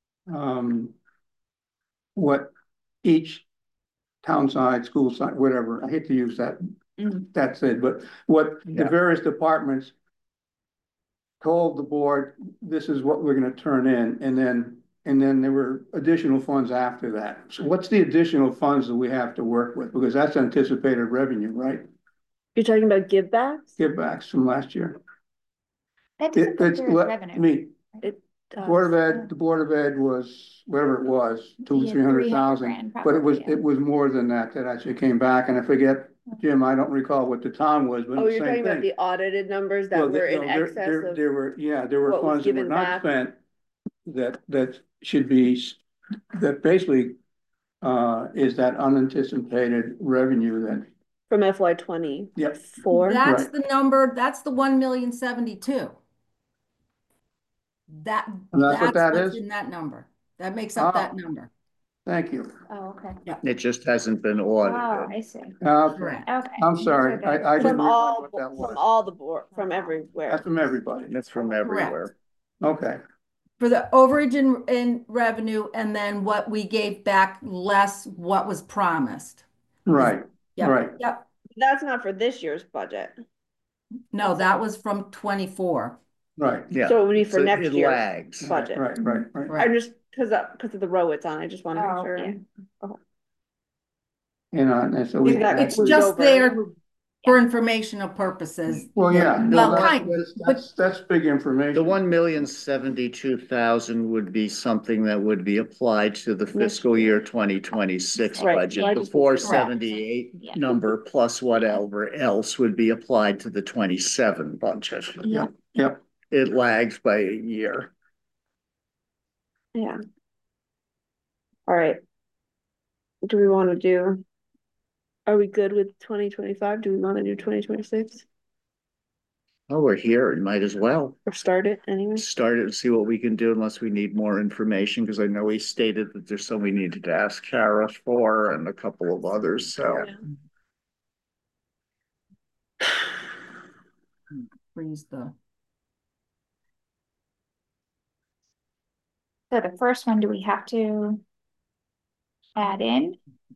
what each town side, school side, whatever, I hate to use that, that's it, but what the Yeah. various departments told the board, this is what we're gonna turn in, and then there were additional funds after that. So what's the additional funds that we have to work with? Because that's anticipated revenue, right? You're talking about give backs? Give backs from last year. That doesn't go It's, through as I revenue. mean, Board of Uh, Ed, the Board of Ed was, whatever it was, two, Yeah, 300,000, 300,000 but it was, probably, yeah. it was more than that actually came back, and I forget, Jim, I don't recall what the town was, but Oh, the you're same talking about thing. the audited numbers that Well, were in no, excess there of, were, yeah, there were what was funds that were given not back. spent that should be, that basically is that unanticipated revenue that, from FY 24. Yep. That's Right. the number, that's the 1,072,000. And that's what that what's is? in that number. That makes up that number. thank you. Oh, okay. It just hasn't been Oh, audited. I see. Correct. Okay. I'm sorry, I didn't From realize all, what that from was. all the board, from everywhere. That's from everybody, That's from everywhere. okay, For the overage in revenue and then what we gave back less what was promised. right, Yep, right. yep. That's not for this year's budget. No, that was from 24. Right. Yeah. So it would be for So next it year. lags. Budget. Right. Right. I'm just, because of the row it's on, I just want to make Oh, sure. yeah. You know, and so we. It's Moved just over. there for informational purposes. Well, yeah, no, Well, kind, that's big information. The 1,072,000 would be something that would be applied to the fiscal year 2026 Right. budget. Right. The 478 Yeah. number plus whatever else would be applied to the 27 budget. Yeah. Yep, It lags by a year. Yeah. All right. do we want to do? Are we good with 2025? Do we want to do 2026 Oh, we're here. You might as well or start it anyway? start it and see what we can do unless we need more information, because I know we stated that there's some we needed to ask Kara for and a couple of others, so. Yeah. Freeze the. So the first one, do we have to add in?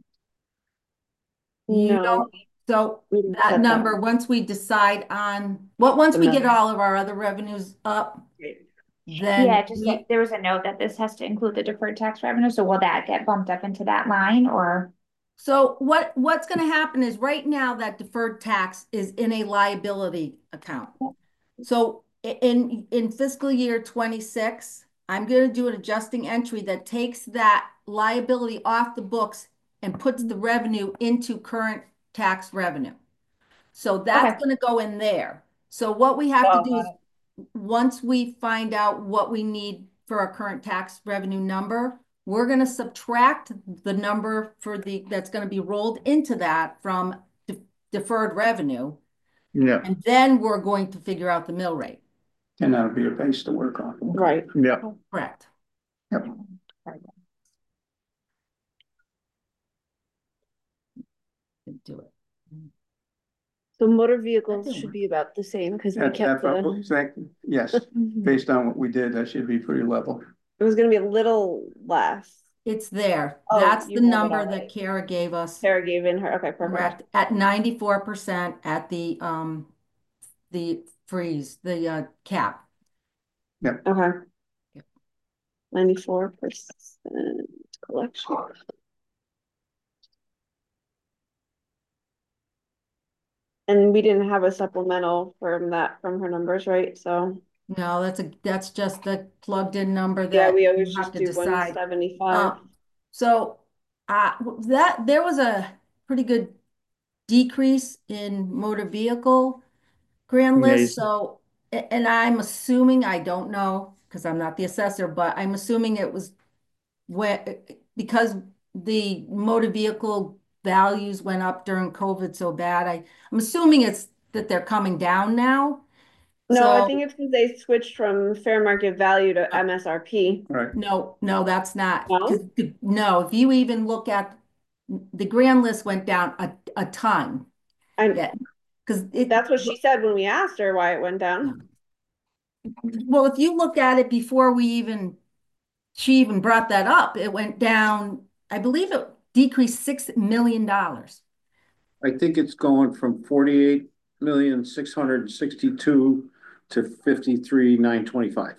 You No. don't, so We didn't that set number, once we decide on, once The we get number. all of our other revenues up, then. Yeah, just like there was a note that this has to include the deferred tax revenue. So will that get bumped up into that line or? So what's gonna happen is right now that deferred tax is in a liability account. So in fiscal year 26, I'm gonna do an adjusting entry that takes that liability off the books and puts the revenue into current tax revenue. So that's Okay. gonna go in there. So what we have to do is, Got once we find out what we need for our current tax revenue number, we're gonna subtract the number for that's gonna be rolled into that from deferred revenue. Yeah, And then we're going to figure out the mill rate. And that'll be a base to work on. Right. yeah. Correct. Yep. Do it. So motor vehicles That didn't should work. be about the same because we That, kept yes, based on what we did, that should be pretty level. it was gonna be a little less. It's there. Oh, That's you the have it number already. that Kara gave us. Sarah gave in her, okay, perfect. Correct, at 94% at the freeze, the cap. Okay. Yep. 94% collection. And we didn't have a supplemental from her numbers, right? So. No, that's just the plugged in number Yeah, that we you always have just to do decide. 175. So that there was a pretty good decrease in motor vehicle grand list. So, and I'm assuming, I don't know, because I'm not the assessor, but I'm assuming it was because the motor vehicle values went up during COVID so bad. I'm assuming it's that they're coming down now. No, I So think it's because they switched from fair market value to MSRP. Right. no, that's not. No? No, if you even look at the grand list went down a ton. Yeah, because That's what she said when we asked her why it went down. Well, if you look at it before she even brought that up, it went down, I believe it decreased $6 million. I think it's going from 48,662,000 to 53,925.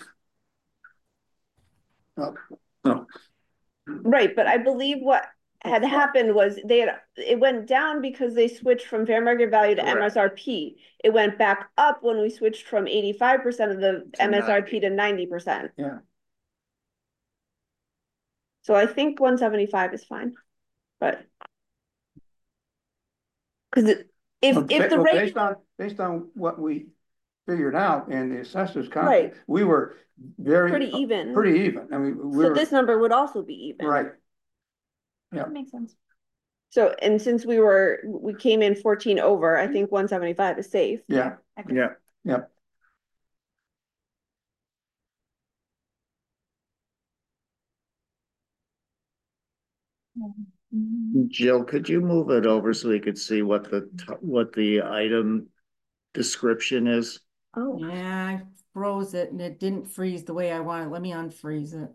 No. Right, but I believe what had happened was it went down because they switched from fair market value to MSRP. It went back up when we switched from 85% of the MSRP to 90%. Yeah. So I think 175 is fine, but because if the rate based on what we figured out and the assessors Right. we were pretty even. Pretty even. I mean, So this number would also be even. right. Yeah. That makes sense. So, and since we came in 14 over, I think 175 is safe. Yeah. Yeah. Yep. Jill, could you move it over so we could see what the item description is? Oh. Yeah, I froze it and it didn't freeze the way I wanted. Let me unfreeze it.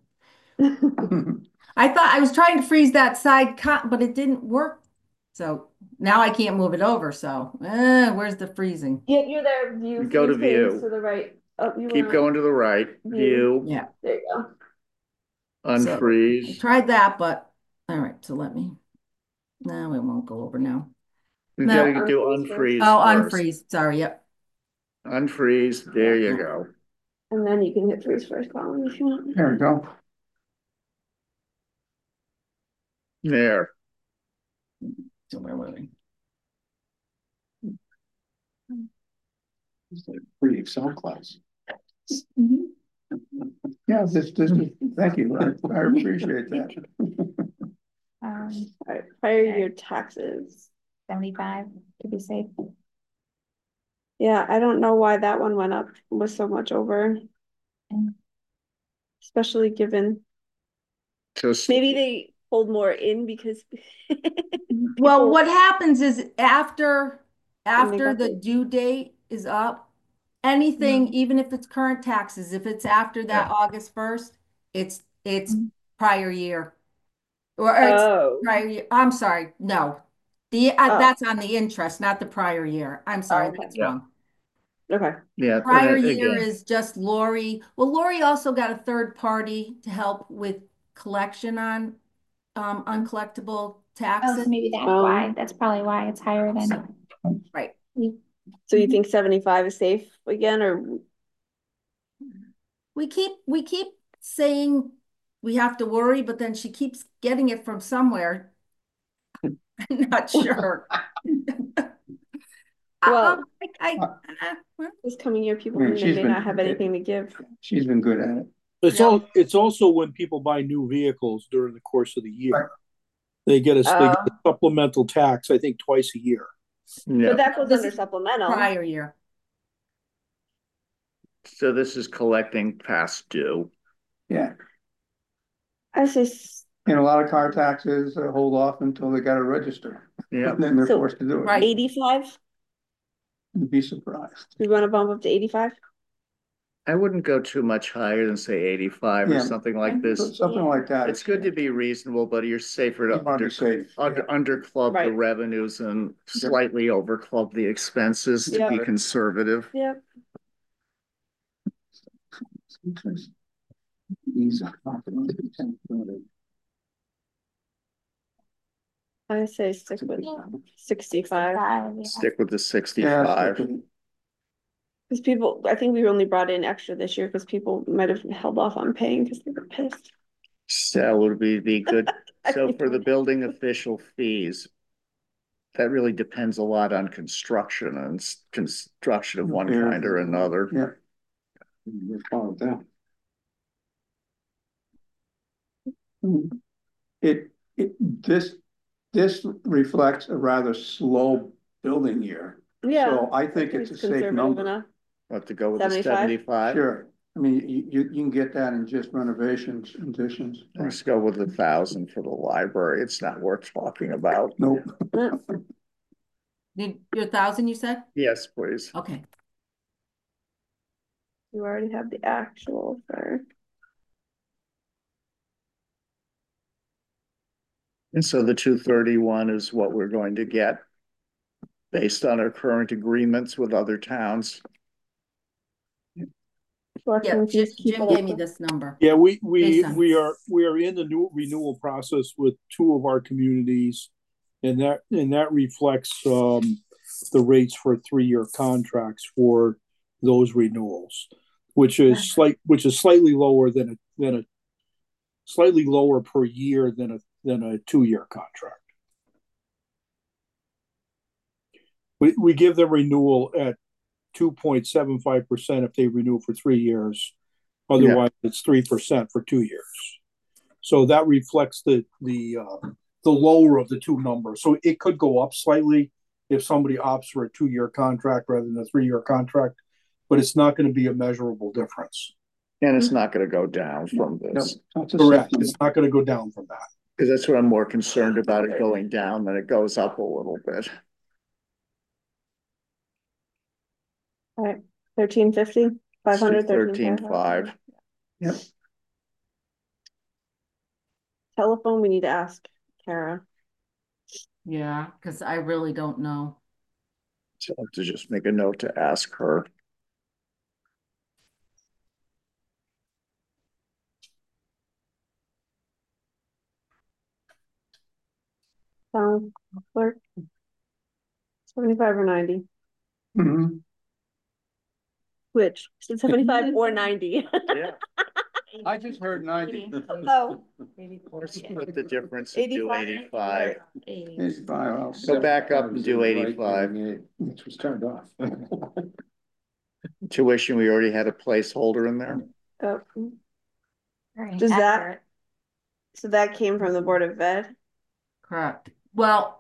I thought I was trying to freeze that side cut, but it didn't work. So now I can't move it over. So where's the freezing? Yeah, you're there. View. Go to view. To the right. Oh, Keep going to the right. View. Yeah. There you go. Unfreeze. So I tried that, but all right. So let me. No, it won't go over now. You No, gotta do unfreeze. Oh, first. unfreeze. Sorry. Yep. Unfreeze. There you go. And then you can hit freeze first column if you want. There we go. There. So where were we? It's like free Excel class. Yeah, this is, thank you. I appreciate that. right, prior year taxes. 75 to be safe. Yeah, I don't know why that one went up with so much over. Especially given, Just, maybe they hold more in because. Well, people- what happens is after When they got the the- due date is up, anything, even if it's current taxes, if it's after that August 1st, it's prior year. Or it's Oh, prior year, I'm sorry, no. Oh. That's on the interest, not the prior year. I'm sorry, okay. that's Yeah. wrong. Okay, yeah. Prior and year again, is just Lori. Well, Lori also got a third party to help with collection on uncollectible Oh, taxes. so maybe that's why. That's probably why it's higher than. Right. so you think 75 is safe again, or? We keep saying we have to worry, but then she keeps getting it from somewhere. I'm not sure. Well, Well, this coming year, people I mean, may she's been- not have anything to give. She's been good at it. It's also when people buy new vehicles during the course of the year. Right. They get a Oh. supplemental tax, I think, twice a year. yeah. But that goes This under is supplemental. prior year. So this is collecting past due. Yeah, I say, and a lot of car taxes hold off until they gotta register. Yeah. Then they're So- forced to do it. Right. 85? You'd be surprised. We want to bump up to 85? I wouldn't go too much higher than say 85 or Yeah. something like this. Something like that. It's good to be reasonable, but you're safer You to wanna be safe. underclub the Right. revenues and slightly overclub the expenses to be Yep. conservative. Yep. These. I say stick with 65. Yeah. Stick with the Yeah, 65. Because people, I think we only brought in extra this year because people might have held off on paying because they were pissed. So would be the good. So for the building official fees, that really depends a lot on construction and construction of one kind or another. Yeah. Follow that. This reflects a rather slow building year. Yeah. So I think it's a safe conservative number. enough. What, to go with the 75? 75? Sure, I mean, you can get that in just renovations, additions. Let's go with 1,000 for the library. It's not worth talking about. Nope. Your 1,000, you said? Yes, please. Okay. You already have the actual for. And so the 231 is what we're going to get based on our current agreements with other towns. Yeah, Jim gave me this number. Yeah, we Jason. are in the new renewal process with two of our communities, and that reflects the rates for 3-year contracts for those renewals, which is slightly lower than a slightly lower per year than a 2-year contract. We give them renewal at 2.75% if they renew for 3 years. Otherwise, it's 3% for 2 years. So that reflects the lower of the two numbers. So it could go up slightly if somebody opts for a 2-year contract rather than a 3-year contract, but it's not going to be a measurable difference. And it's not going to go down from this. Correct. It's not going to go down from that. Because that's what I'm more concerned about, it going down than it goes up a little bit. All right, 1350, 500, 13.5. Yep. Telephone, we need to ask Kara. Yeah, because I really don't know. So I'll have to just make a note to ask her. Town clerk. 75 or 90? Mhm. Which? 75 or 90? Yeah. I just heard 90. Oh. Split the difference and do 85. 85. Go back up and do 85. Which was turned off. Tuition, we already had a placeholder in there. Does that, so that came from the Board of Ed? Correct. Well,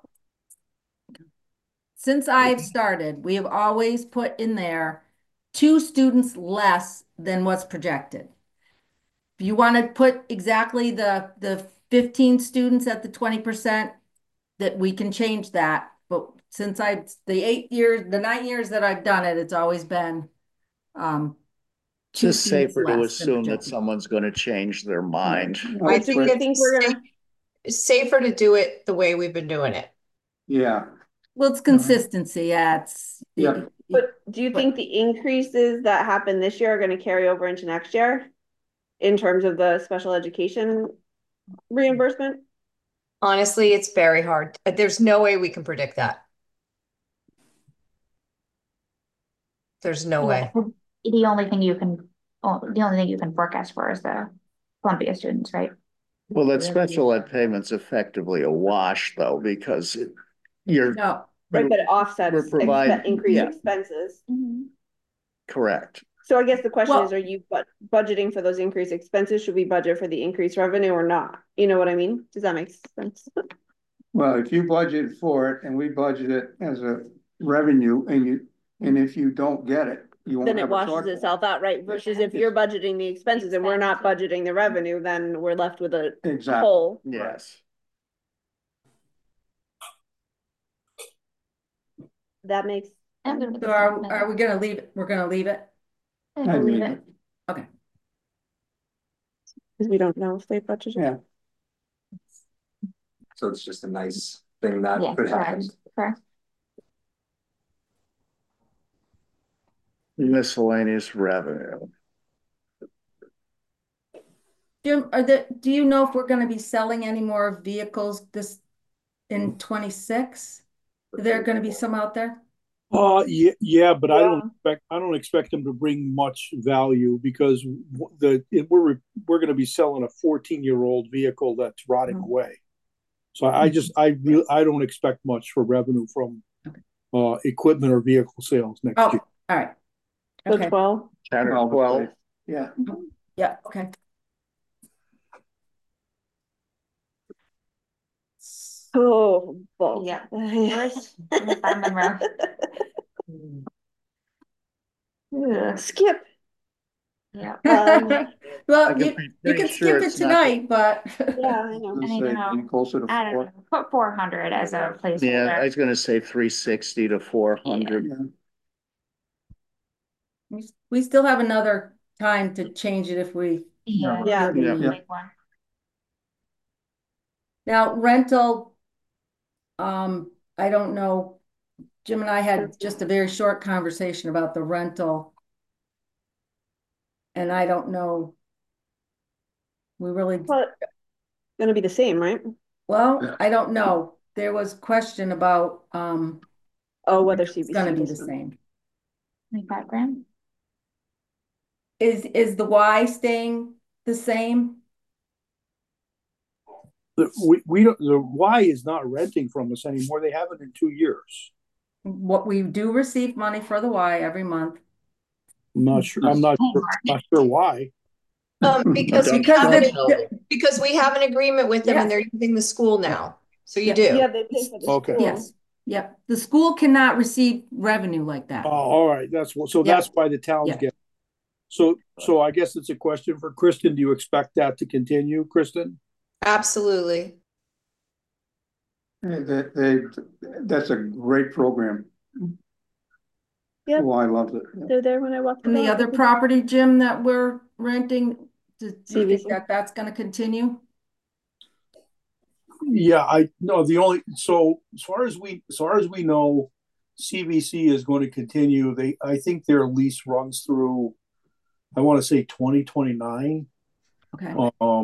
since I've started, we have always put in there 2 students less than what's projected. If you want to put exactly the 15 students at the 20%, that we can change that. But since the 9 years that I've done it, it's always been Just safer to less than assume that projected. someone's going to change their mind. I Do think we it's think we're gonna, safer to do it the way we've been doing it. Yeah, Well, it's consistency, yeah, Yeah. but do you think the increases that happen this year are gonna carry over into next year? In terms of the special education reimbursement? Honestly, it's very hard. There's no way we can predict that. There's no way. The only thing you can, the only thing you can forecast for is the Columbia students, right? Well, that special ed payment's effectively a wash though, because you're No, Right, but it offsets We're providing- increased yeah. expenses. correct. So I guess the question Well- is, are you budgeting for those increased expenses? Should we budget for the increased revenue or not? You know what I mean? Does that make sense? well, if you budget for it and we budget it as a revenue and if you don't get it, you won't Then it have a washes shortfall. itself out, right? Versus if you're budgeting the expenses and we're not budgeting the revenue, then we're left with a Exactly. hole. Yes. That makes, I'm good with so the are we gonna leave it? We're gonna leave it? I I believe mean, it. Okay. because we don't know if they budgeted. Yeah, So it's just a nice thing that Yeah, could happen. correct. Miscellaneous revenue. Jim, do you know if we're gonna be selling any more vehicles this in 26? Are there gonna be some out there? Yeah, but I don't expect them to bring much value because we're going to be selling a 14-year-old vehicle that's rotting away. So I don't expect much for revenue from equipment or vehicle sales next Oh, year. all right. So Okay, 12. 10 or 12. yeah. yeah, okay. Oh, both. Yeah. Where's Monroe? Yeah, skip. Yeah. Well, I can you be pretty can sure skip it it's not tonight, but. Yeah, I know. I need Say to know. be closer to I don't 4. know, put 400 as a Yeah, I placeholder. was gonna say 360 to 400. We still have another time to change it if we. Yeah. Yeah. really- Yeah. Big one. Now rental, I don't know, Jim and I had just a very short conversation about the rental. And I don't know. We really, But gonna be the same, right? well, I don't know. There was question about, Oh, whether it's CBC. gonna be the does them. same. 25 grand. Is the Y staying the same? We don't. The Y is not renting from us anymore. They haven't in 2 years. What we do receive money for the Y every month. I'm not sure. I'm not sure why. Because we Because have the- because we have an agreement with them and they're using the school now. So you Yeah. do. Yeah, they pay for the Okay. school. Yes, yep. The school cannot receive revenue like that. Oh, all right. That's why the towns Yeah. get. So I guess it's a question for Kristen. Do you expect that to continue, Kristen? Absolutely. That's a great program. Yep. Oh, I loved it. They're there when I walk. And the other property, Jim, that we're renting, do you think CVC. that that's gonna continue? Yeah, I know as far as we know, CVC is going to continue. I think their lease runs through, I want to say 2029. Okay,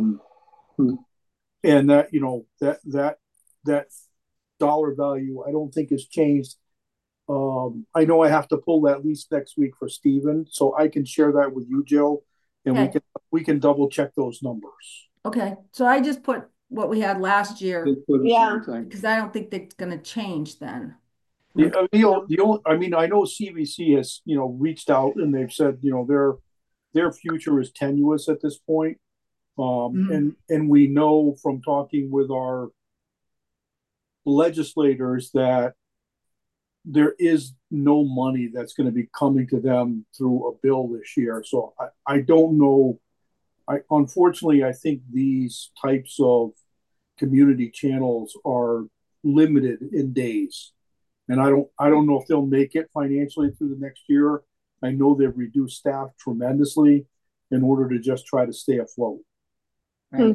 And that, that dollar value, I don't think has changed. I know I have to pull that lease next week for Stephen, so I can share that with you, Jill, and Okay. we can double check those numbers. okay. So I just put what we had last year, Yeah. because I don't think that's gonna change then. I know CVC has, reached out and they've said, their future is tenuous at this point. And we know from talking with our legislators that there is no money that's going to be coming to them through a bill this year. So I don't know. Unfortunately, I think these types of community channels are limited in days. And I don't know if they'll make it financially through the next year. I know they've reduced staff tremendously in order to just try to stay afloat. Right.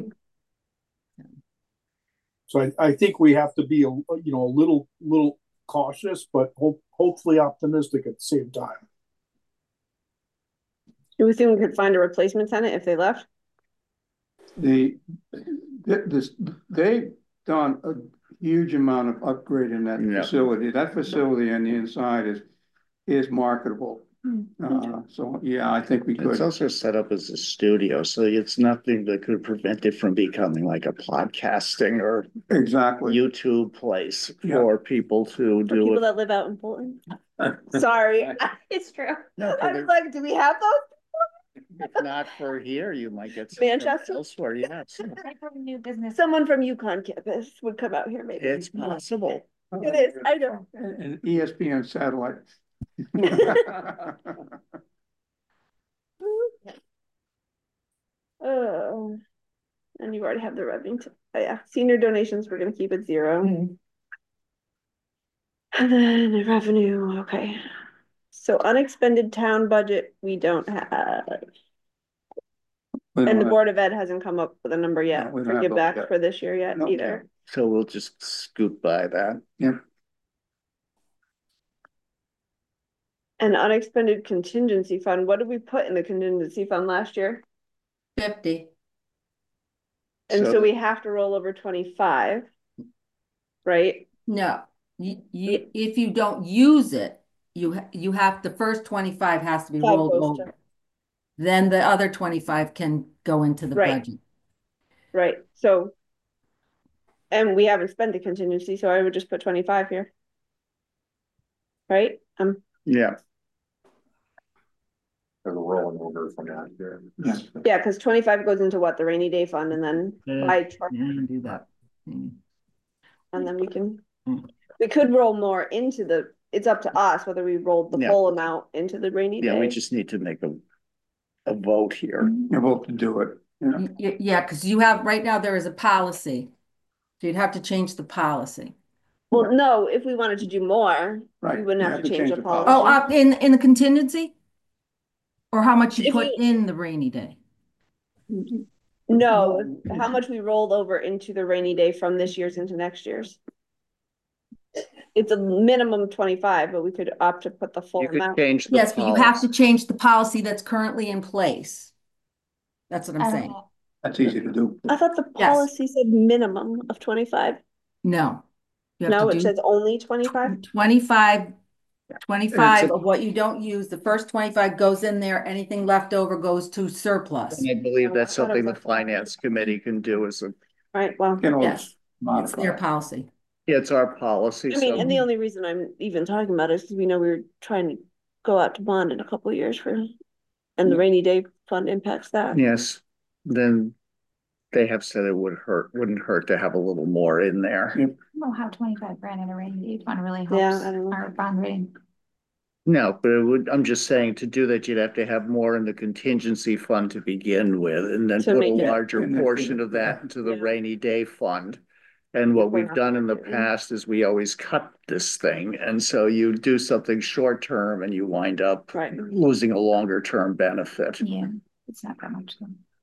So I think we have to be a little cautious, but hopefully optimistic at the same time. Do we think we could find a replacement tenant if they left? They've done a huge amount of upgrade in that facility. That facility on the inside is marketable. So yeah, I think we could. It's also set up as a studio, so it's nothing that could prevent it from becoming like a podcasting or exactly YouTube place for people to do people it. that live out in Fulton. Sorry, it's true. No, I was like, do we have those? If not for here, you might get Manchester elsewhere. Yes, New business. Someone from Yukon campus would come out here. Maybe it's possible. It is. I know. An ESPN satellite. Oh, and you already have the revenue. Oh yeah, senior donations. We're gonna keep it 0. And then the revenue. Okay. So unexpended town budget we don't have. And the Board of Ed hasn't come up with a number yet for give back for this year yet either. So we'll just scoot by that. Yeah. And unexpended contingency fund. What did we put in the contingency fund last year? 50. And so we have to roll over 25, right? No, if you don't use it, you have the first 25 has to be rolled over. Then the other 25 can go into the budget. Right. So, and we haven't spent the contingency, so I would just put 25 here. Right? Yeah. They're rolling over from that year. Yeah, because 25 goes into what? The rainy day fund, and then do that. And then we could roll more into it's up to us whether we rolled the full amount into the rainy day. Yeah, we just need to make a vote here. A vote to do it. Yeah, because you have right now there is a policy. So you'd have to change the policy. Well, no, if we wanted to do more, we wouldn't have to change the policy. Oh, in the contingency? Or how much you put in the rainy day? No, how much we rolled over into the rainy day from this year's into next year's. It's a minimum 25, but we could opt to put the full amount. Yes, but you have to change the policy that's currently in place. That's what I'm saying. That's easy to do. I thought the policy said minimum of 25. No. No, it says only 25? 25 of what you don't use, the first 25 goes in there, anything left over goes to surplus. And I believe that's something the finance committee can do as a. Right, well, yes, it's their policy. Yeah, it's our policy. I mean, and the only reason I'm even talking about it is because we know we were trying to go out to bond in a couple of years and the rainy day fund impacts that. Yes, then they have said it wouldn't hurt to have a little more in there. I don't know how 25 grand in a rainy day fund really helps our bond rating. No, but I'm just saying to do that, you'd have to have more in the contingency fund to begin with, and then put a larger portion of that into the rainy day fund. And what we've done in the past is we always cut this thing. And so you do something short term and you wind up losing a longer term benefit. Yeah, it's not that much.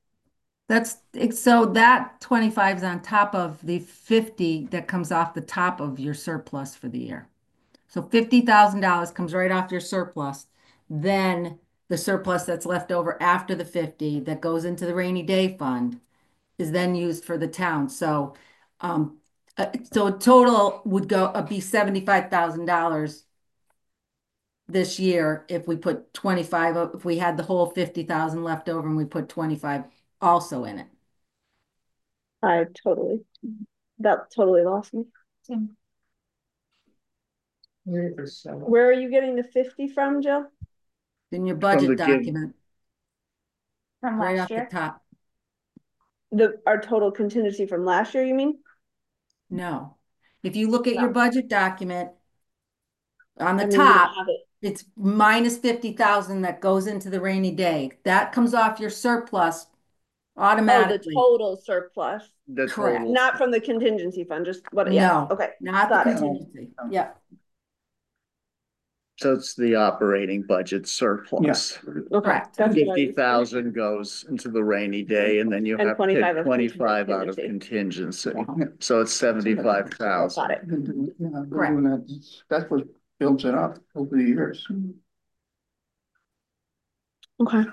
So that 25 is on top of the 50 that comes off the top of your surplus for the year. So $50,000 comes right off your surplus. Then the surplus that's left over after the 50 that goes into the rainy day fund is then used for the town. So so total would be $75,000 this year if we put 25, if we had the whole 50,000 left over and we put 25 also in it. That totally lost me. Where are you getting the 50 from, Jill? In your budget document. From right last off year? the top. Our total contingency from last year, you mean? No, If you look at your budget document, on the I mean, we don't top, have it. it's minus 50,000 that goes into the rainy day. That comes off your surplus Oh, the automatically. total surplus, The Correct. total. not from the contingency fund, just what, yeah, No, okay. not the got it. contingency. Yeah. So it's the operating budget surplus. Okay. Correct. That's what I was- 50,000 goes into the rainy day and then you And have 25 of 25 out of contingency. So it's 75,000. Got it. Yeah, Correct. doing that, that's what builds it up over the years. Okay.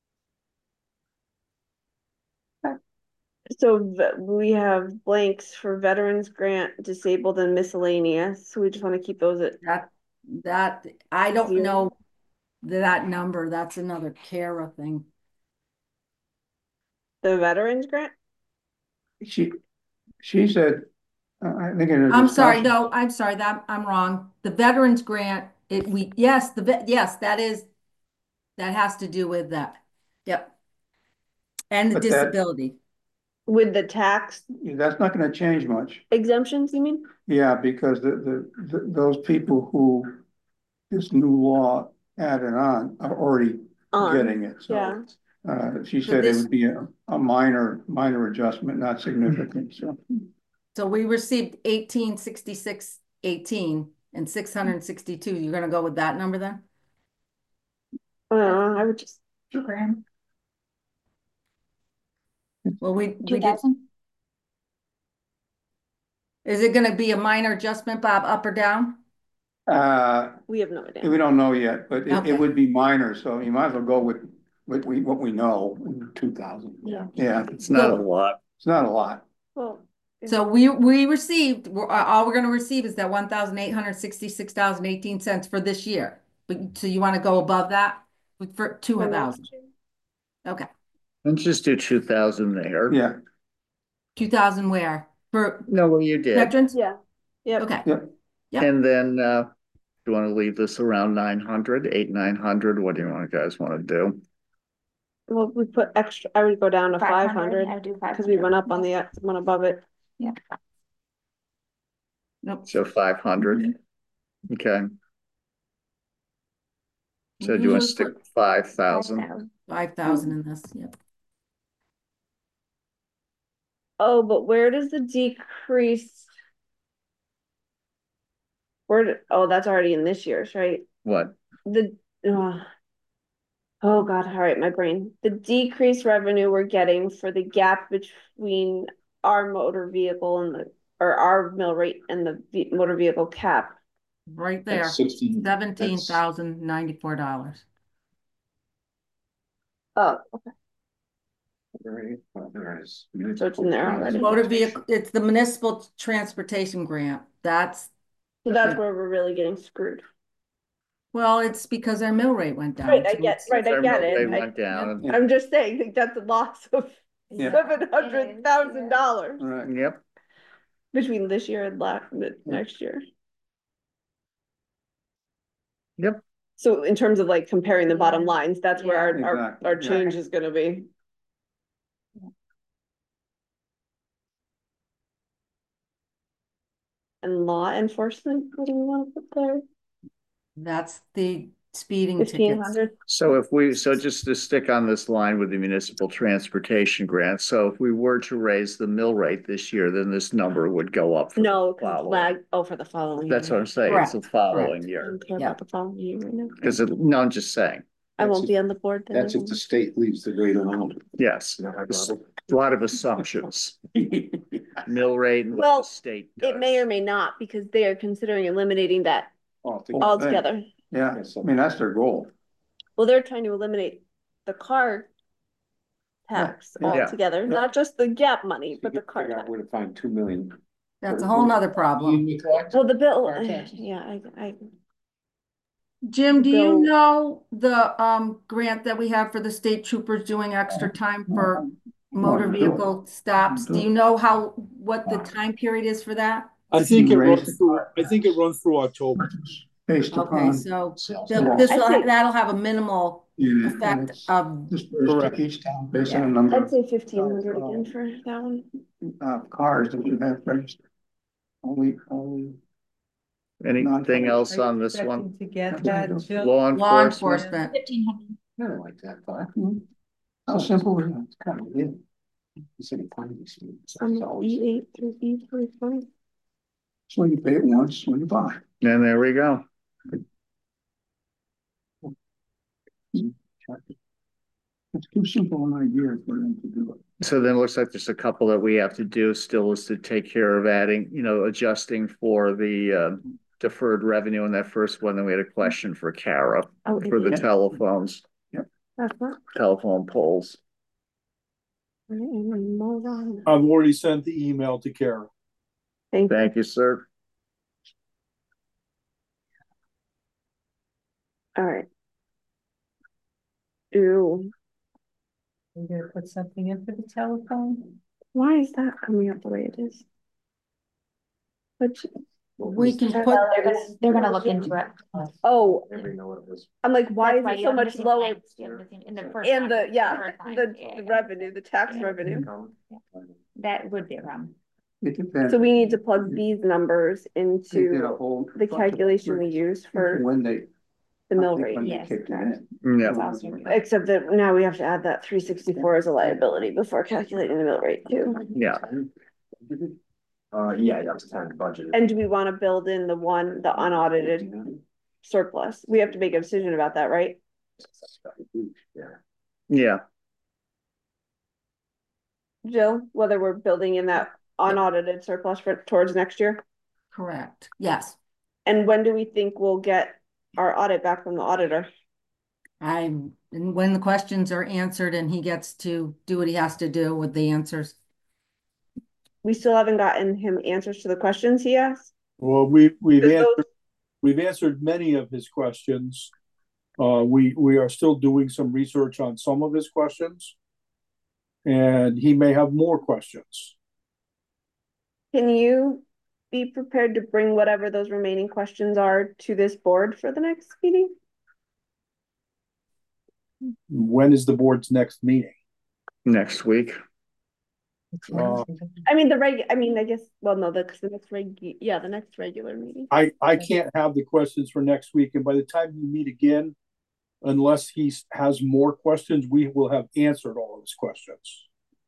So we have blanks for veterans grant, disabled and miscellaneous, so we just want to keep those at, That, I don't Zero. know that number. That's another Kara thing. the veterans grant? She said, I think in her I'm sorry, discussion- no, I'm sorry, that, I'm wrong. The veterans grant, yes, yes, that has to do with that. Yep. And the But that- disability. With the tax That's not gonna change much. exemptions, you mean? Yeah, because those people who this new law added on are already getting it, so. Yeah. She So said it this- would be a minor adjustment, not significant, so. So we received 1866.18 and 662. You're gonna go with that number then? I would just, Grand, Well, we get, 2,000. is it gonna be a minor adjustment, Bob, up or down? we have no idea. We don't know yet, but Okay. it would be minor, so you might as well go with what we know, 2,000. Yeah. Yeah, It's not a lot. it's not a lot. Well, So we received, all we're gonna receive is that $1,866.18 for this year. But, so you wanna go above that for 2,000? Okay, Let's just do 2,000 there. Yeah, 2,000 where? For No, well, you did. veterans? Yeah, yeah. Okay, yeah. Yep. And then, you want to leave this around 900, 900? What do you guys want to do? Well, we put extra, I would go down to 500 I would do because we went up on the one above it. nope. So 500. Okay. So do you want to stick with 5,000? 5,000 in this, yep. Oh, but where does the decrease? Oh, that's already in this year's, right? What? The, oh God, all right, my brain. The decreased revenue we're getting for the gap between our motor vehicle and or our mill rate and the motor vehicle cap. Right there, $17,094. Oh, okay. So it's in there already. Motor vehicle, it's the municipal transportation grant. So that's where we're really getting screwed. Well, it's because our mill rate went down. Right, I so get, it's- right, I get They it. went down. I'm just saying, like, that's a loss of Yeah. $700,000 Right. Yep. between this year and next year. Yep. So in terms of like comparing the bottom lines, that's where our Exactly. change is gonna be. And law enforcement, what do we want to put there? That's the speeding 1,500. So just to stick on this line with the municipal transportation grant, so if we were to raise the mill rate this year, then this number would go up. For No, the following. for the following. That's year. what I'm saying, it's the Correct, following correct. I year, don't care Yeah. about the following year right now. because no, I'm just saying, I won't be on the board then. That's if the state leaves the rate alone. yes, a lot of assumptions. Mill rate and what Well, the state It may does. or may not, because they are considering eliminating that altogether. Yeah, I mean, that's their goal. Well, they're trying to eliminate the car tax Yeah. altogether, not just the gap money, but the car Figure out tax. where to find 2 million. That's a whole nother problem. Well, the bill, Car tax. yeah, I, Jim, do you Bill- know the grant that we have for the state troopers doing extra time for motor vehicle stops? Do you know what the time period is for that? I think it Raise runs through October. Based Okay, upon. so Yeah. that'll have a minimal Yeah, effect it's of, dispersed to each town based on the number I'd of say 1,500 again for that one. cars that you have registered. only. Anything else Are you on this one? expecting to get that, Jill? Law Law enforcement? enforcement. 1,500. Kind of like that, but how simple is it? It's kind of weird. You said you find these things. E8 through E45. So you pay it once when you buy. And there we go. It's too simple an idea for them to do it. So then it looks like there's a couple that we have to do still is to take care of adding, adjusting for the deferred revenue in that first one. Then we had a question for Kara Oh, for the yeah. telephones, That's not. telephone poles. All I've already sent the email to Kara. Thank you, sir. right. Ew. You're gonna put something in for the telephone? Why is that coming up the way it is? But We can They're put, they're gonna look into it. oh, Maybe know what it was. I'm like, why is That's it you so have much missing lower? lines. You have missing- in the first And line, the first line. the revenue, the tax revenue. That would be a problem. It depends. So we need to plug these numbers They did a into whole the bunch of calculation we use for when they. the mill I think rate. when they Yes, kicked it correct. in. Yeah. That's also- Except that now we have to add that 364 as a liability before calculating the mill rate too. Yeah. Yeah, up to 10 budget. And do we want to build in the unaudited surplus? We have to make a decision about that, right? Yeah. Yeah. Jill, whether we're building in that unaudited surplus for towards next year? correct, yes. And when do we think we'll get our audit back from the auditor? And when the questions are answered and he gets to do what he has to do with the answers. We still haven't gotten him answers to the questions he asked. Well, we've answered many of his questions. We are still doing some research on some of his questions, and he may have more questions. Can you be prepared to bring whatever those remaining questions are to this board for the next meeting? When is the board's next meeting? Next week. I mean, I guess, well, no, the next regular meeting. I can't have the questions for next week, and by the time we meet again, unless he has more questions, we will have answered all of his questions.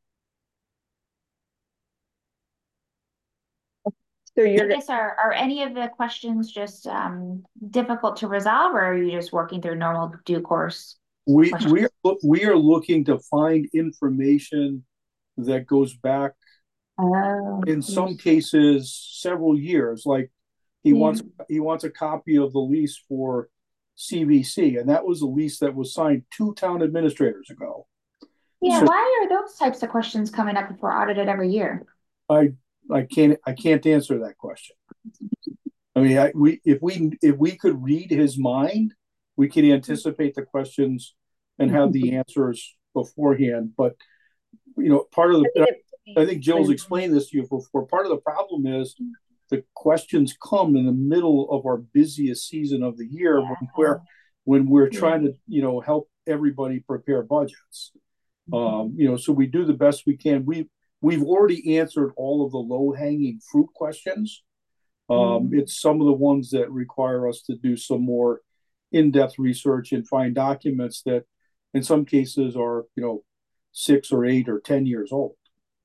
So I guess are any of the questions just difficult to resolve, or are you just working through normal due course? We are looking to find information that goes back in some cases several years. Like he wants a copy of the lease for CVC, and that was a lease that was signed 2 town administrators ago. Yeah, So why are those types of questions coming up if we're audited every year? I can't answer that question. I mean, if we could read his mind, we could anticipate the questions and have the answers beforehand. But part of the I think Jill's explained this to you before. Part of the problem is the questions come in the middle of our busiest season of the year when we're trying to help everybody prepare budgets. So we do the best we can. We've already answered all of the low-hanging fruit questions. It's some of the ones that require us to do some more in-depth research and find documents that in some cases are 6 or 8 or 10 years old.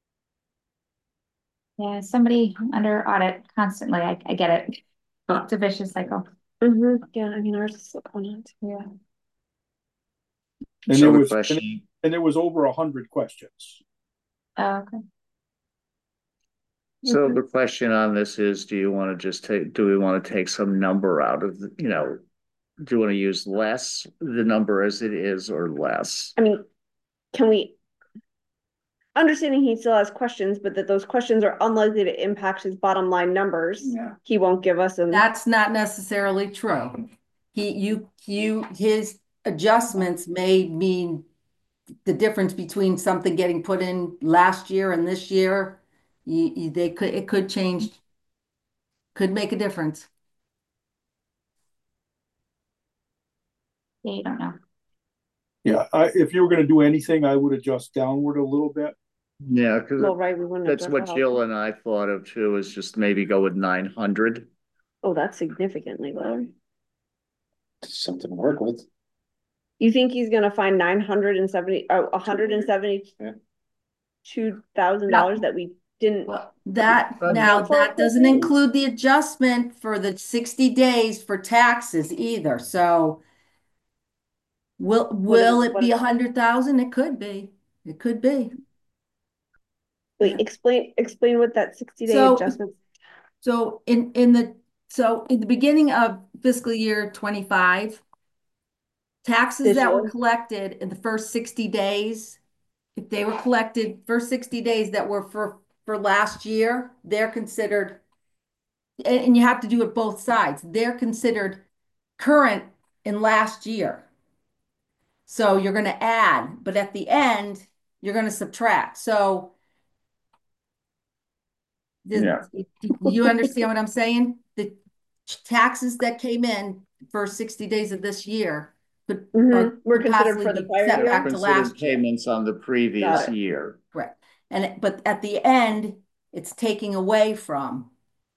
Yeah, somebody under audit constantly. I get it. It's a vicious cycle. Yeah, I mean, ours is still going on too. Yeah. And there was over 100 questions. Oh, okay. So the question on this is, do we want to take some number out of do you want to use less, the number as it is, or less? I mean, can we, understanding he still has questions, but that those questions are unlikely to impact his bottom line numbers. Yeah. He won't give us them. That's not necessarily true. His adjustments may mean the difference between something getting put in last year and this year. It could change, could make a difference. Yeah, you don't know. Yeah, if you were going to do anything, I would adjust downward a little bit. Yeah, because Well, right, we wouldn't. that's adjust what the Jill house. and I thought of too, is just maybe go with 900. Oh, that's significantly lower. Something to work with. You think he's gonna find 970, oh, $172,000 that we didn't? Well, that, But now no, for that doesn't appropriate- include the adjustment for the 60 days for taxes either, so. Will it be 100,000? It could be. It could be. Wait, explain what that 60-day So- adjustment. So in the beginning of fiscal year 25, taxes This that were year? collected in the first 60 days, if they were collected first 60 days that were for last year, they're considered, and you have to do it both sides, they're considered current in last year. So you're going to add, but at the end, you're going to subtract. So Yeah. you understand what I'm saying? The taxes that came in for 60 days of this year could, We're could considered possibly for the be prior set year? back to Considered last year. payments on the previous Got it. year. Correct. But at the end, it's taking away from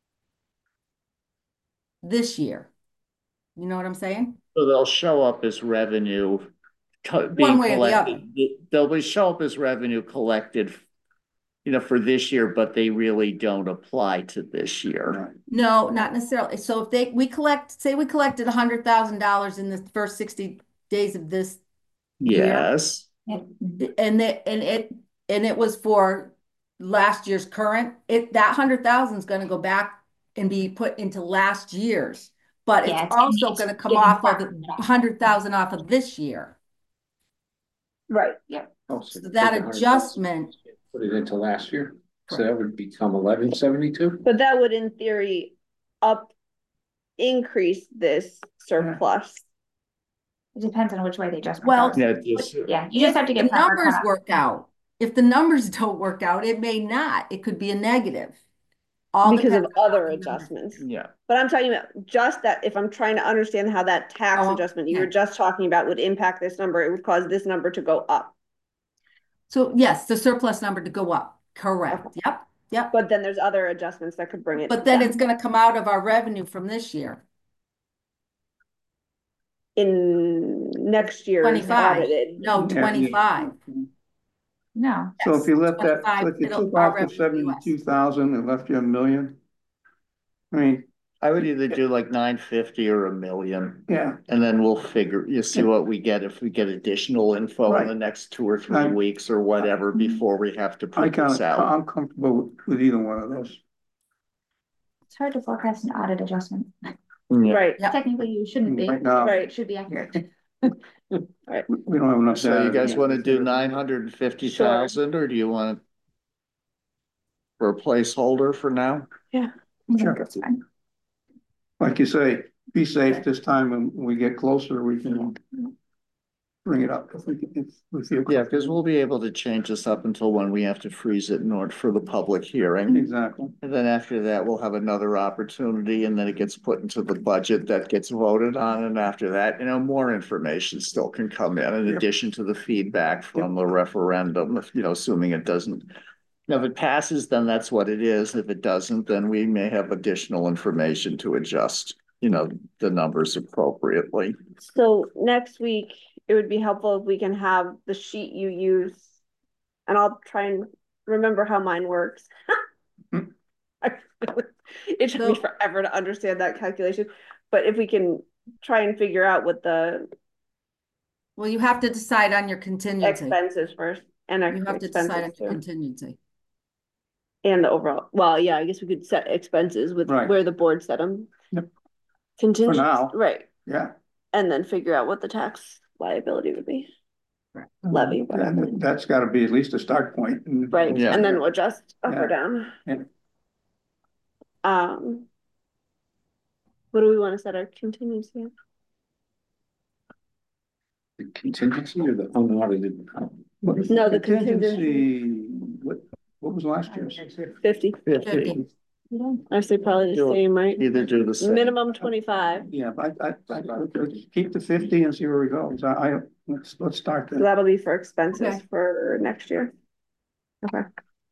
this year. You know what I'm saying? So they'll show up as revenue One being way or the other. collected. They'll be show up as revenue collected, for this year, but they really don't apply to this year. No, not necessarily. So if we collected $100,000 in the first 60 days of this year, Yes. and it was for last year's current, that 100,000 is going to go back and be put into last year's, but Yeah, it's it's also going to come getting off of back from that. 100,000 off of this year. Right. So that adjustment, Put it into last year, so Correct. that would become 1172. But that would in theory increase this surplus. It depends on which way the adjustment Well, goes. Yeah, just, Yeah, you just have to if get the proper numbers cutoff. work out. If the numbers don't work out, it may not. It could be a negative. All Because of depends on how other the numbers- adjustments. yeah. But I'm talking about just that, if I'm trying to understand how that tax Oh, adjustment you were okay. just talking about would impact this number, it would cause this number to go up. So yes, the surplus number to go up. Correct. Okay. Yep. But then there's other adjustments that could bring it But then down. it's going to come out of our revenue from this year. In next year's 25. audited. No, Yeah, 25. No, So if you Yes, left that, so 25, if you took our off the revenue US. 72,000 and left you $1 million. I mean, I would either do like 950 or $1 million, yeah, and then you see what we get if we get additional info in Right. the next 2 or 3 I- weeks or whatever before we have to put this out. I'm comfortable with either one of those. it's hard to forecast an audit adjustment. Yeah. Right, Yep. Technically, you shouldn't be. Right now, Right. It should be accurate. we don't have enough. So you data. guys want to do 950,000, or do you want for a placeholder for now? Sure. That's fine. Like you say, be safe this time, and when we get closer, we can bring it up if we feel. Yeah, because we'll be able to change this up until when we have to freeze it in order for the public hearing. Exactly. And then after that, we'll have another opportunity, and then it gets put into the budget that gets voted on. And after that, more information still can come in Yep. addition to the feedback from the referendum, if, assuming it doesn't. If it passes, then that's what it is. If it doesn't, then we may have additional information to adjust, the numbers appropriately. so next week, it would be helpful if we can have the sheet you use. And I'll try and remember how mine works. It took me forever to understand that calculation, but if we can try and figure out what the Well, you have to decide on your contingency. expenses first and You have to decide on expenses your too. contingency. And the overall, well, yeah, I guess we could set expenses with Right. where the board set them. Yep. Contingency, now. right, Yeah. and then figure out what the tax liability would be. Levy, whatever. And that's gotta be at least a start point. Right, Yeah. and then we'll adjust up Yeah. or down. Yeah. What do we want to set our contingency at? The contingency or the unaudited? No, the contingency. What was last year's? 50, 50. I say probably the Do it. same, right? Either do the same. Minimum 25, Yeah, but I keep the 50 and see where we go. So let's start so there. that'll be for expenses Okay. for next year. Okay.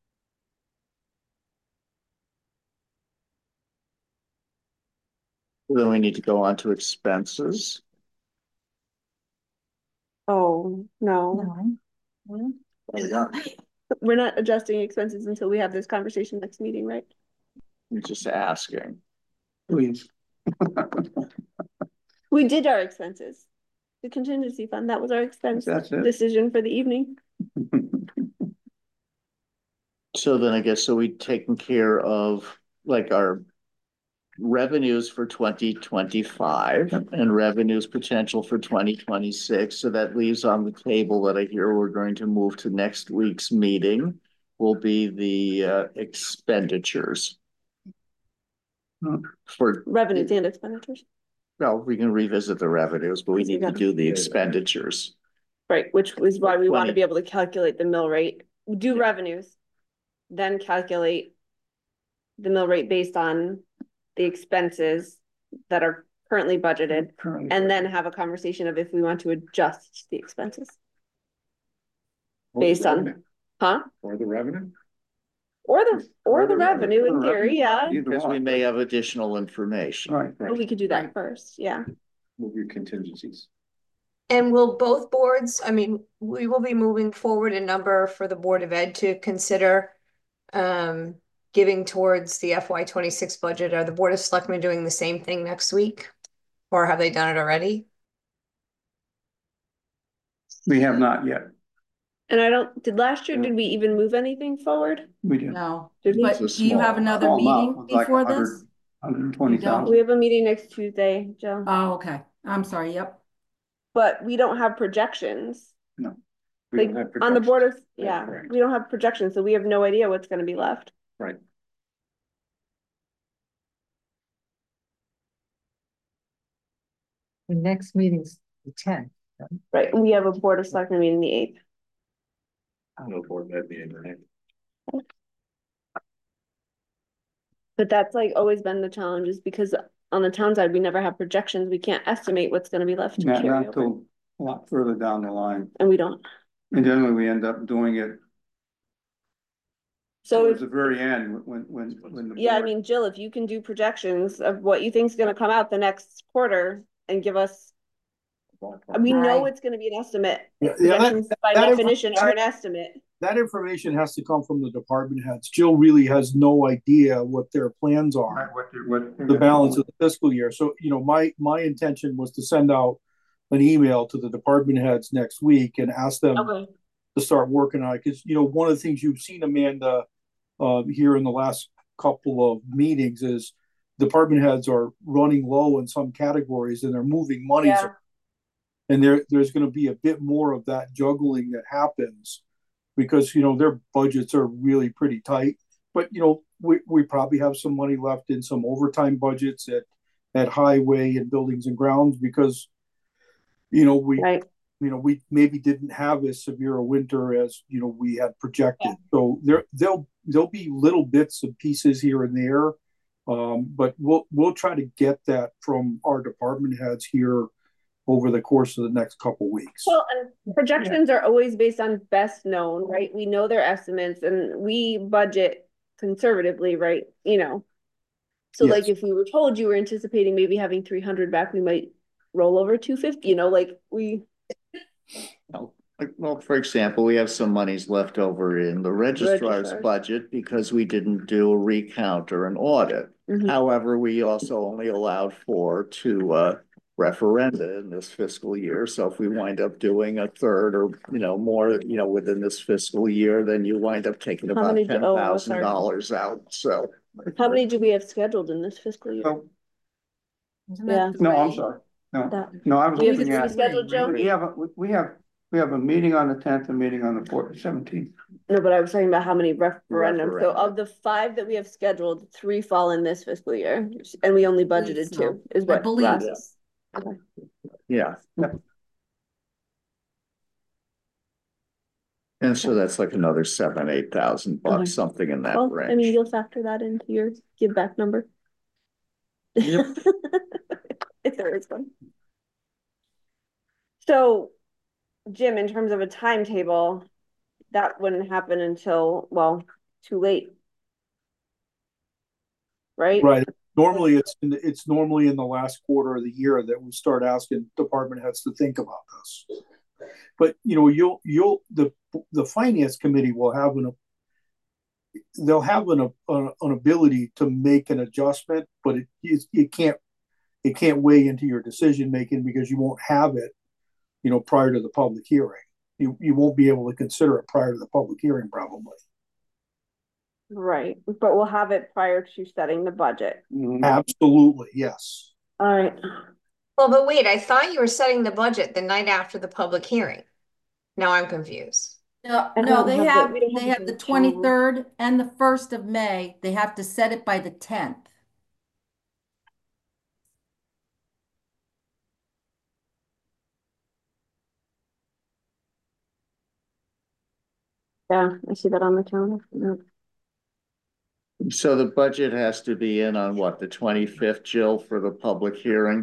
Then we need to go on to expenses. Oh, no. No. There we go. We're not adjusting expenses until we have this conversation next meeting, right? I'm just asking. Please. We did our expenses. The contingency fund, that was our expense That's it. decision for the evening. So then I guess, so we taken care of like our revenues for 2025 and revenues potential for 2026. So that leaves on the table that I hear we're going to move to next week's meeting will be the expenditures. For Revenues and expenditures. well, we can revisit the revenues, but we need to do the expenditures. Right, which is why we want to 20. be able to calculate the mill rate, do revenues, then calculate the mill rate based on the expenses that are currently budgeted, and then have a conversation of if we want to adjust the expenses. Based on, huh? Or the revenue? Or the revenue in theory, yeah. Because we may have additional information. Right, But we could do that first, yeah. Move your contingencies. And will both boards, I mean, we will be moving forward a number for the Board of Ed to consider giving towards the FY26 budget. Are the Board of Selectmen doing the same thing next week? Or have they done it already? we have not yet. And did last year, did we even move anything forward? We did. No, Did we? but do you have another Small amount, meeting it was like before 100 this? 120,000. We have a meeting next Tuesday, Joe, Oh, okay. I'm sorry, yep. but we don't have projections. No. We Like don't have on the Board of, projections. yeah, correct. we don't have projections, so we have no idea what's gonna be left. Right. The next meeting's the 10th. Right, and we have a Board of Selectmen meeting the 8th. No board med meeting, right? But that's like always been the challenge, is because on the town side, we never have projections, we can't estimate what's gonna be left to Not carry over, until a lot further down the line. and we don't. And generally we end up doing it So towards if, the very end when the yeah, I board- mean, Jill, if you can do projections of what you think's gonna come out the next quarter and give us, we know Right. it's gonna be an estimate. Yeah, Projections by that- definition are an estimate. That information has to come from the department heads. Jill really has no idea what their plans are, Right, what the balance of the fiscal year. So, my intention was to send out an email to the department heads next week and ask them Okay. to start working on it. Because, one of the things you've seen, Amanda, here in the last couple of meetings is department heads are running low in some categories and they're moving monies. Yeah. And there's going to be a bit more of that juggling that happens because, their budgets are really pretty tight. But, we probably have some money left in some overtime budgets at highway and buildings and grounds because, Right. we maybe didn't have as severe a winter as, we had projected. So there'll be little bits and pieces here and there. But we'll try to get that from our department heads here over the course of the next couple weeks. Well, and projections are always based on best known, right? We know their estimates and we budget conservatively, right? So Yes. like if we were told you were anticipating maybe having 300 back, we might roll over 250, like we. Well, for example, we have some monies left over in the registrar's budget because we didn't do a recount or an audit. Mhm. However, we also only allowed for two referenda in this fiscal year. So if we wind up doing a third or, more, within this fiscal year, then you wind up taking How about many do- $10,000 out. So How many do we have scheduled in this fiscal year? Oh, Isn't that Yeah. no, I'm three? sorry. No, That- no, I was We have looking three at, scheduled, Joe? we have a meeting on the 10th, a meeting on the 17th. No, but I was talking about how many referendums. So Referendum. of the 5 that we have scheduled, 3 fall in this fiscal year, and we only budgeted so. 2, is I what believe Ross so. is. Okay. yeah. And so that's like another $7,000-8,000, Okay. something in that Well, range. I mean, you'll factor that into your give back number. Yep. If there is one. So, Jim, in terms of a timetable, that wouldn't happen until, well, too late. Right? Right. Normally, it's normally in the last quarter of the year that we start asking department heads to think about this. But you know, the finance committee will have they'll have an ability to make an adjustment, but it can't weigh into your decision making because you won't have it, you know, prior to the public hearing. You won't be able to consider it prior to the public hearing, probably. Right, but we'll have it prior to setting the budget. Absolutely, yes. All right. Well, but wait, I thought you were setting the budget the night after the public hearing. Now I'm confused. No, I no, don't they have the- have, we don't they have have the the calendar. 23rd and the 1st of May. They have to set it by the 10th. Yeah, I see that on the calendar. No. So the budget has to be in on what, the 25th, Jill, for the public hearing?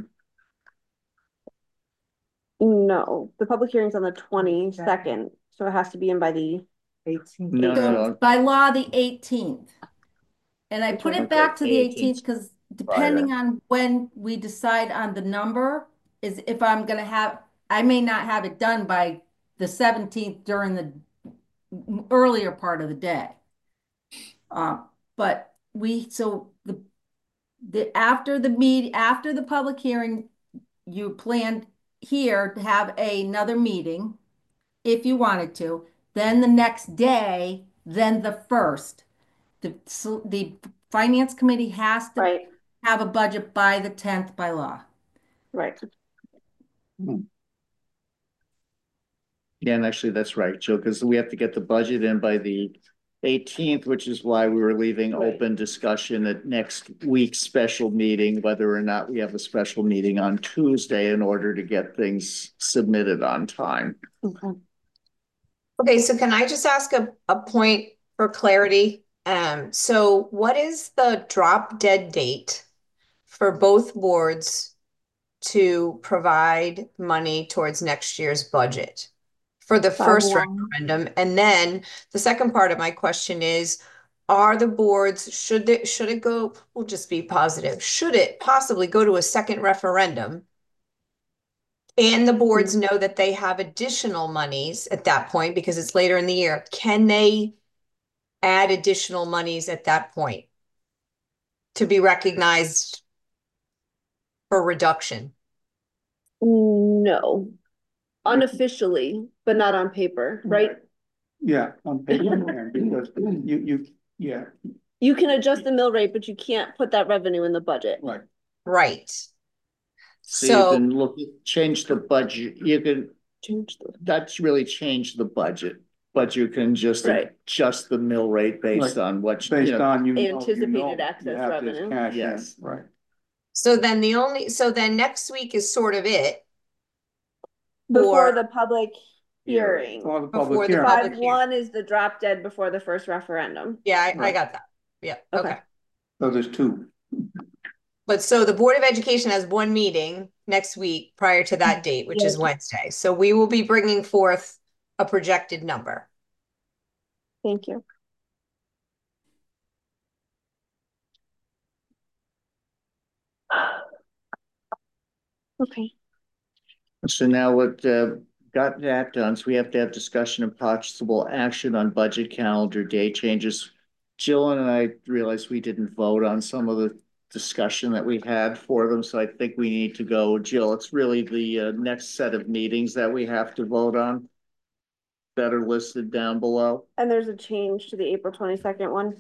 No, the public hearing's on the 22nd, so it has to be in by the 18th. No, So no, no. by law, the 18th. And I put it Okay. back to the 18th. 18th because depending on when we decide on the number is if I'm gonna have, I may not have it done by the 17th during the earlier part of the day. But so after the public hearing, you planned here to have another meeting if you wanted to, then the next day, then the 1st. The finance committee has to Right, have a budget by the 10th by law. right. Yeah, and actually, that's right, Jill, because we have to get the budget in by the 18th, which is why we were leaving Right. open discussion at next week's special meeting, whether or not we have a special meeting on Tuesday in order to get things submitted on time. Okay. Okay, so can I just ask a point for clarity? So what is the drop dead date for both boards to provide money towards next year's budget for the first 5/1. referendum? And then the second part of my question is, are the boards, should it go, we'll just be positive, should it possibly go to a second referendum? And the boards know that they have additional monies at that point because it's later in the year. Can they add additional monies at that point to be recognized for reduction? No, unofficially, but not on paper, right? Yeah, on paper, because yeah, You can adjust the mill rate, but you can't put that revenue in the budget. right. Right. So you can change the budget, you can, that's really change the budget, but you can just Right. adjust the mill rate based on what, you Based know. on Anticipated excess you have this revenue. cash in, Yes. right. So then next week is sort of it. Before Or- the public hearing. For the Before public the hearing. public- 5/1 is the drop dead before the first referendum. Yeah, I Right. got that. Yeah, Okay. okay. So there's two. But so the Board of Education has one meeting next week prior to that date, which is Wednesday. So we will be bringing forth a projected number. Thank you. Okay. So now what got that done, so we have to have discussion and possible action on budget calendar day changes. Jill and I realized we didn't vote on some of the discussion that we had for them, so I think we need to go, Jill, it's really the next set of meetings that we have to vote on that are listed down below. And there's a change to the April 22nd one.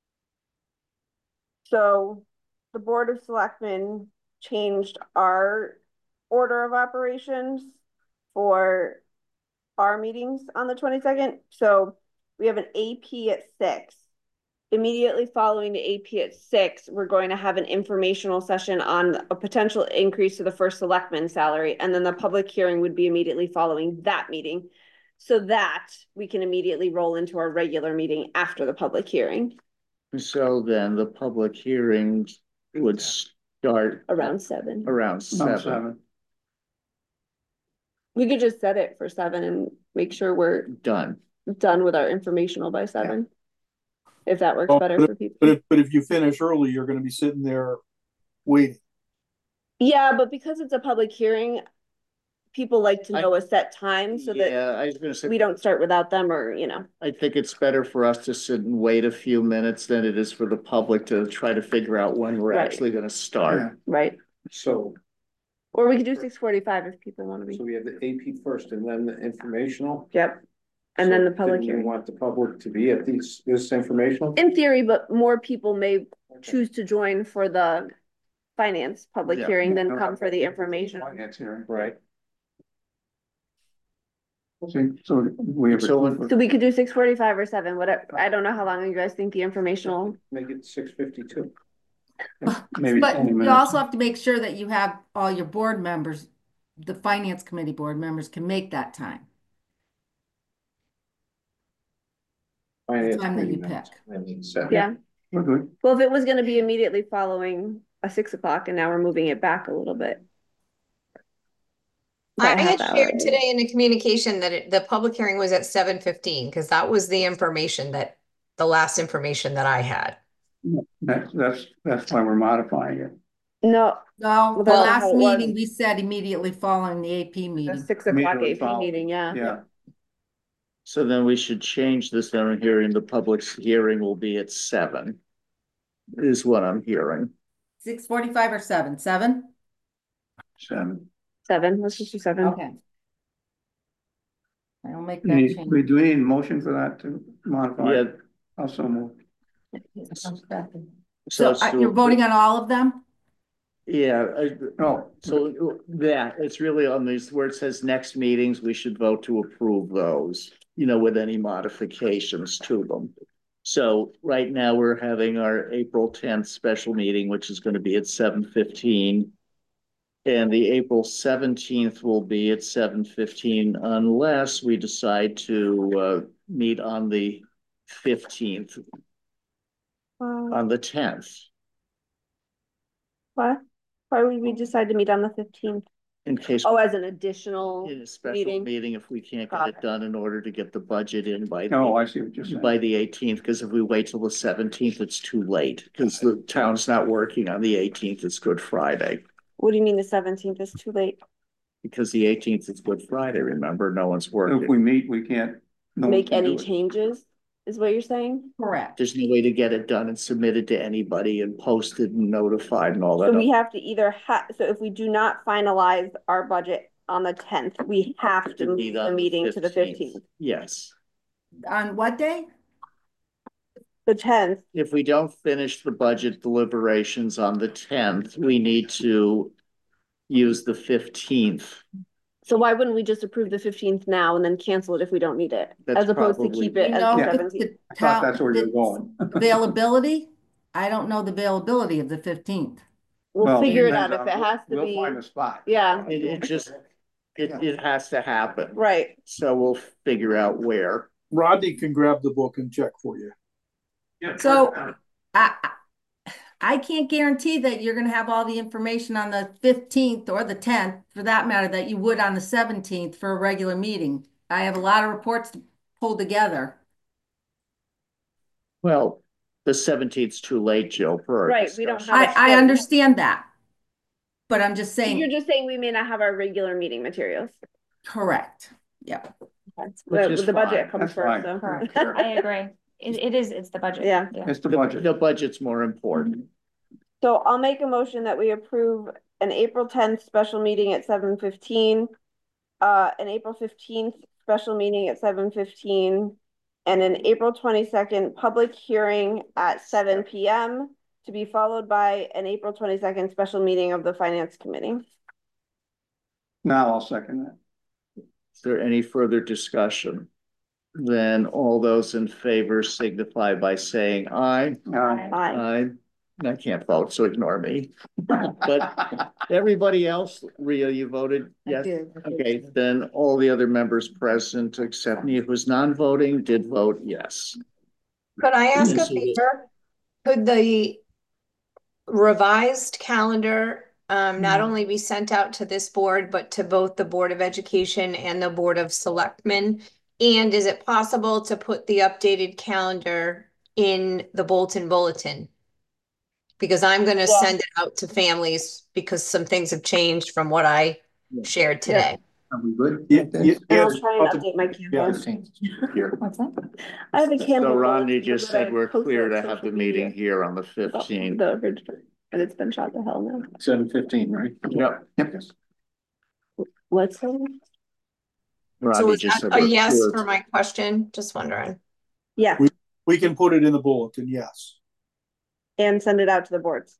So the Board of Selectmen changed our order of operations for our meetings on the 22nd. So we have an AP at 6. Immediately following the AP at 6, we're going to have an informational session on a potential increase to the first selectman salary. And then the public hearing would be immediately following that meeting, so that we can immediately roll into our regular meeting after the public hearing. So then the public hearings would start Around 7. around No, 7. We could just set it for 7 and make sure we're Done. done with our informational by 7. If that works Oh, better but for people. But if you finish early, you're gonna be sitting there waiting. Yeah, but because it's a public hearing, people like to know a set time so that Yeah, I was gonna say, we don't start without them, or, you know. I think it's better for us to sit and wait a few minutes than it is for the public to try to figure out when we're Right. actually gonna start. Right. So, Or we could do 6:45 if people want to be. so we have the AP first and then the informational. Yep. And then So the public didn't you hearing. want the public to be at this informational? In theory, but more people may choose to join for the finance public Yeah. hearing than come for the information. Finance hearing. Right. So we have. So So we could do 6:45 or 7, whatever. I don't know how long you guys think the informational. Make it 6:52. Maybe But 20 you minutes. also have to make sure that you have all your board members, the finance committee board members can make that time. The time that you pick. Yeah. We're good. Well, if it was gonna be immediately following a 6 o'clock and now we're moving it back a little bit. I About had half hour. shared today in the communication that the public hearing was at 7:15 because that was the last information that I had. That's why we're modifying it. No, No, the Well, last how it was. meeting, we said immediately following the AP a meeting. 6 o'clock Immediately AP following. meeting, yeah. Yeah. So then we should change this, then hearing, the public's hearing will be at 7. Is what I'm hearing. 6:45 or 7? 7? 7. 7, let's just do 7. Okay. I'll make that Do change. we need a motion for that to modify? Yeah, Also move. So let's do you're a- voting on all of them? Yeah, Oh, so yeah, it's really on these where it says next meetings, we should vote to approve those, with any modifications to them. So right now we're having our April 10th special meeting, which is going to be at 7:15. And the April 17th will be at 7:15 unless we decide to meet on the 15th, on the 10th. What? Why would we decide to meet on the 15th? In case. Oh, as an additional In a special meeting? meeting, if we can't Got get it done in order to get the budget in by. no, I see what you're saying. By the 18th, because if we wait till the 17th, it's too late, because the town's not working on the 18th, it's Good Friday. What do you mean the 17th is too late? Because the 18th is Good Friday, remember, no one's If working. we meet, we can't. no one Make can any do it. changes, is what you're saying? Correct. There's no way to get it done and submitted to anybody and posted and notified and all that. So we have to either so if we do not finalize our budget on the 10th, we have to move meet the on meeting to the 15th. Yes. On what day? The 10th, If we don't finish the budget deliberations on the 10th, we need to use the 15th. so why wouldn't we just approve the 15th now and then cancel it if we don't need it? That's As opposed to probably- keep it You as know, the if 17th? the I thought that's where you're town- going. Availability? I don't know the availability of the 15th. We'll Well, figure it depends out if on- it has to We'll be, find a spot. yeah, It has to happen. right. So we'll figure out where. Rodney can grab the book and check for you. So I can't guarantee that you're gonna have all the information on the 15th or the 10th, for that matter, that you would on the 17th for a regular meeting. I have a lot of reports to pull together. Well, the 17th is too late, Jill, for our Right, we don't discussion. have- I understand that. But I'm just You're saying, just saying we may not have our regular meeting materials. correct. Yep. Which is The budget fine. comes That's first, fine. so. Correct. I agree. It's the budget. Yeah. It's the budget. The budget's more important. So I'll make a motion that we approve an April 10th special meeting at 7:15, an April 15th special meeting at 7:15, and an April 22nd public hearing at 7 p.m. to be followed by an April 22nd special meeting of the Finance Committee. Now I'll second that. Is there any further discussion? Then all those in favor signify by saying aye. Aye. Aye. I can't vote, so ignore me. But everybody else, Rhea, you voted yes? Okay, then all the other members present, except me, who was non-voting, did vote yes. Could I ask a Yes, it is. favor? Could the revised calendar not only be sent out to this board, but to both the Board of Education and the Board of Selectmen? And is it possible to put the updated calendar in the Bolton Bulletin? Because I'm gonna send it out to families because some things have changed from what I shared today. Are we good? And I'll try and update my calendar. Here. What's that? I have a calendar. So Ron, you just said we're clear to have the meeting here on the 15th. And it's been shot to hell now. 7:15, right? Yep. Yep. What's that? So Rodney is just that said a we're yes clear. for my question? Just wondering. Yeah, we can put it in the bulletin, yes. and send it out to the boards.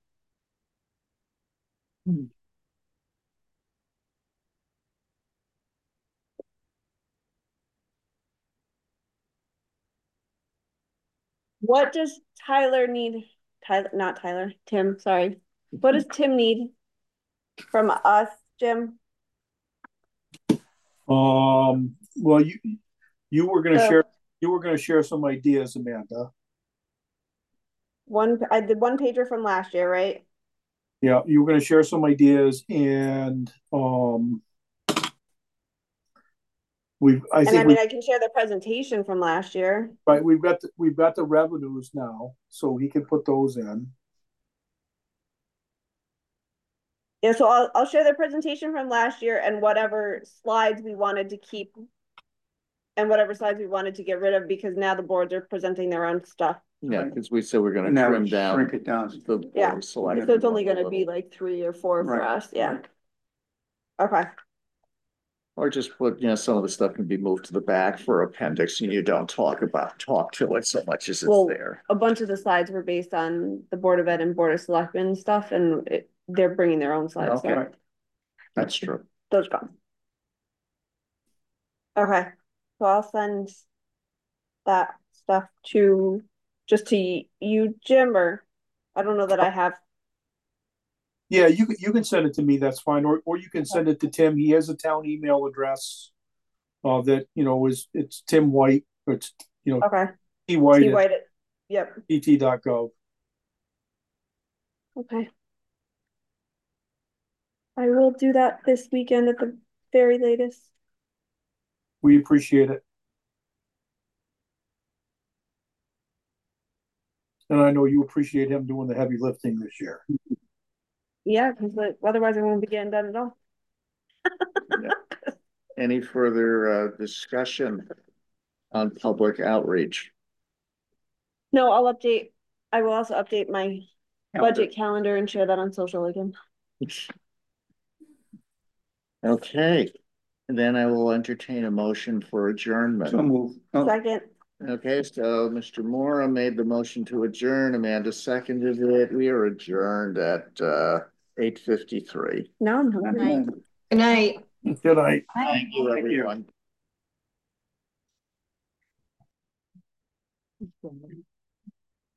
What does Tyler need? Tyler, not Tyler, Tim, sorry. What does Tim need from us, Jim? Well, you were gonna So- share some ideas, Amanda. I did one pager from last year, right? Yeah, you were gonna share some ideas and I can share the presentation from last year. right, we've got the revenues now, so we can put those in. Yeah, so I'll share the presentation from last year and whatever slides we wanted to keep and whatever slides we wanted to get rid of because now the boards are presenting their own stuff. Yeah, because we said we're gonna Now trim down. shrink it down. The board Yeah. of selectmen So it's only a gonna be little. like 3 or 4 for Right. us, yeah. Okay, Or just put, some of the stuff can be moved to the back for appendix and you don't talk to it so much as it's well, there. a bunch of the slides were based on the Board of Ed and Board of Selectmen stuff and they're bringing their own slides, so Okay. That's true. those gone. Okay, so I'll send that stuff just to you, Jim, or I don't know that I have. Yeah, you can send it to me, that's fine, or you can send it to Tim. He has a town email address. That it's Tim White, or it's Okay. T White See at it. Yep. pt.gov. Okay. I will do that this weekend at the very latest. We appreciate it. And I know you appreciate him doing the heavy lifting this year. Yeah, because otherwise I won't be getting done at all. Any further discussion on public outreach? No, I will also update my budget calendar and share that on social again. Okay, and then I will entertain a motion for adjournment. So move. Oh, Second. Okay, so Mr. Mora made the motion to adjourn. Amanda seconded it. We are adjourned at 8:53. No, I'm hungry. Good night. Good night. Thank you, everyone.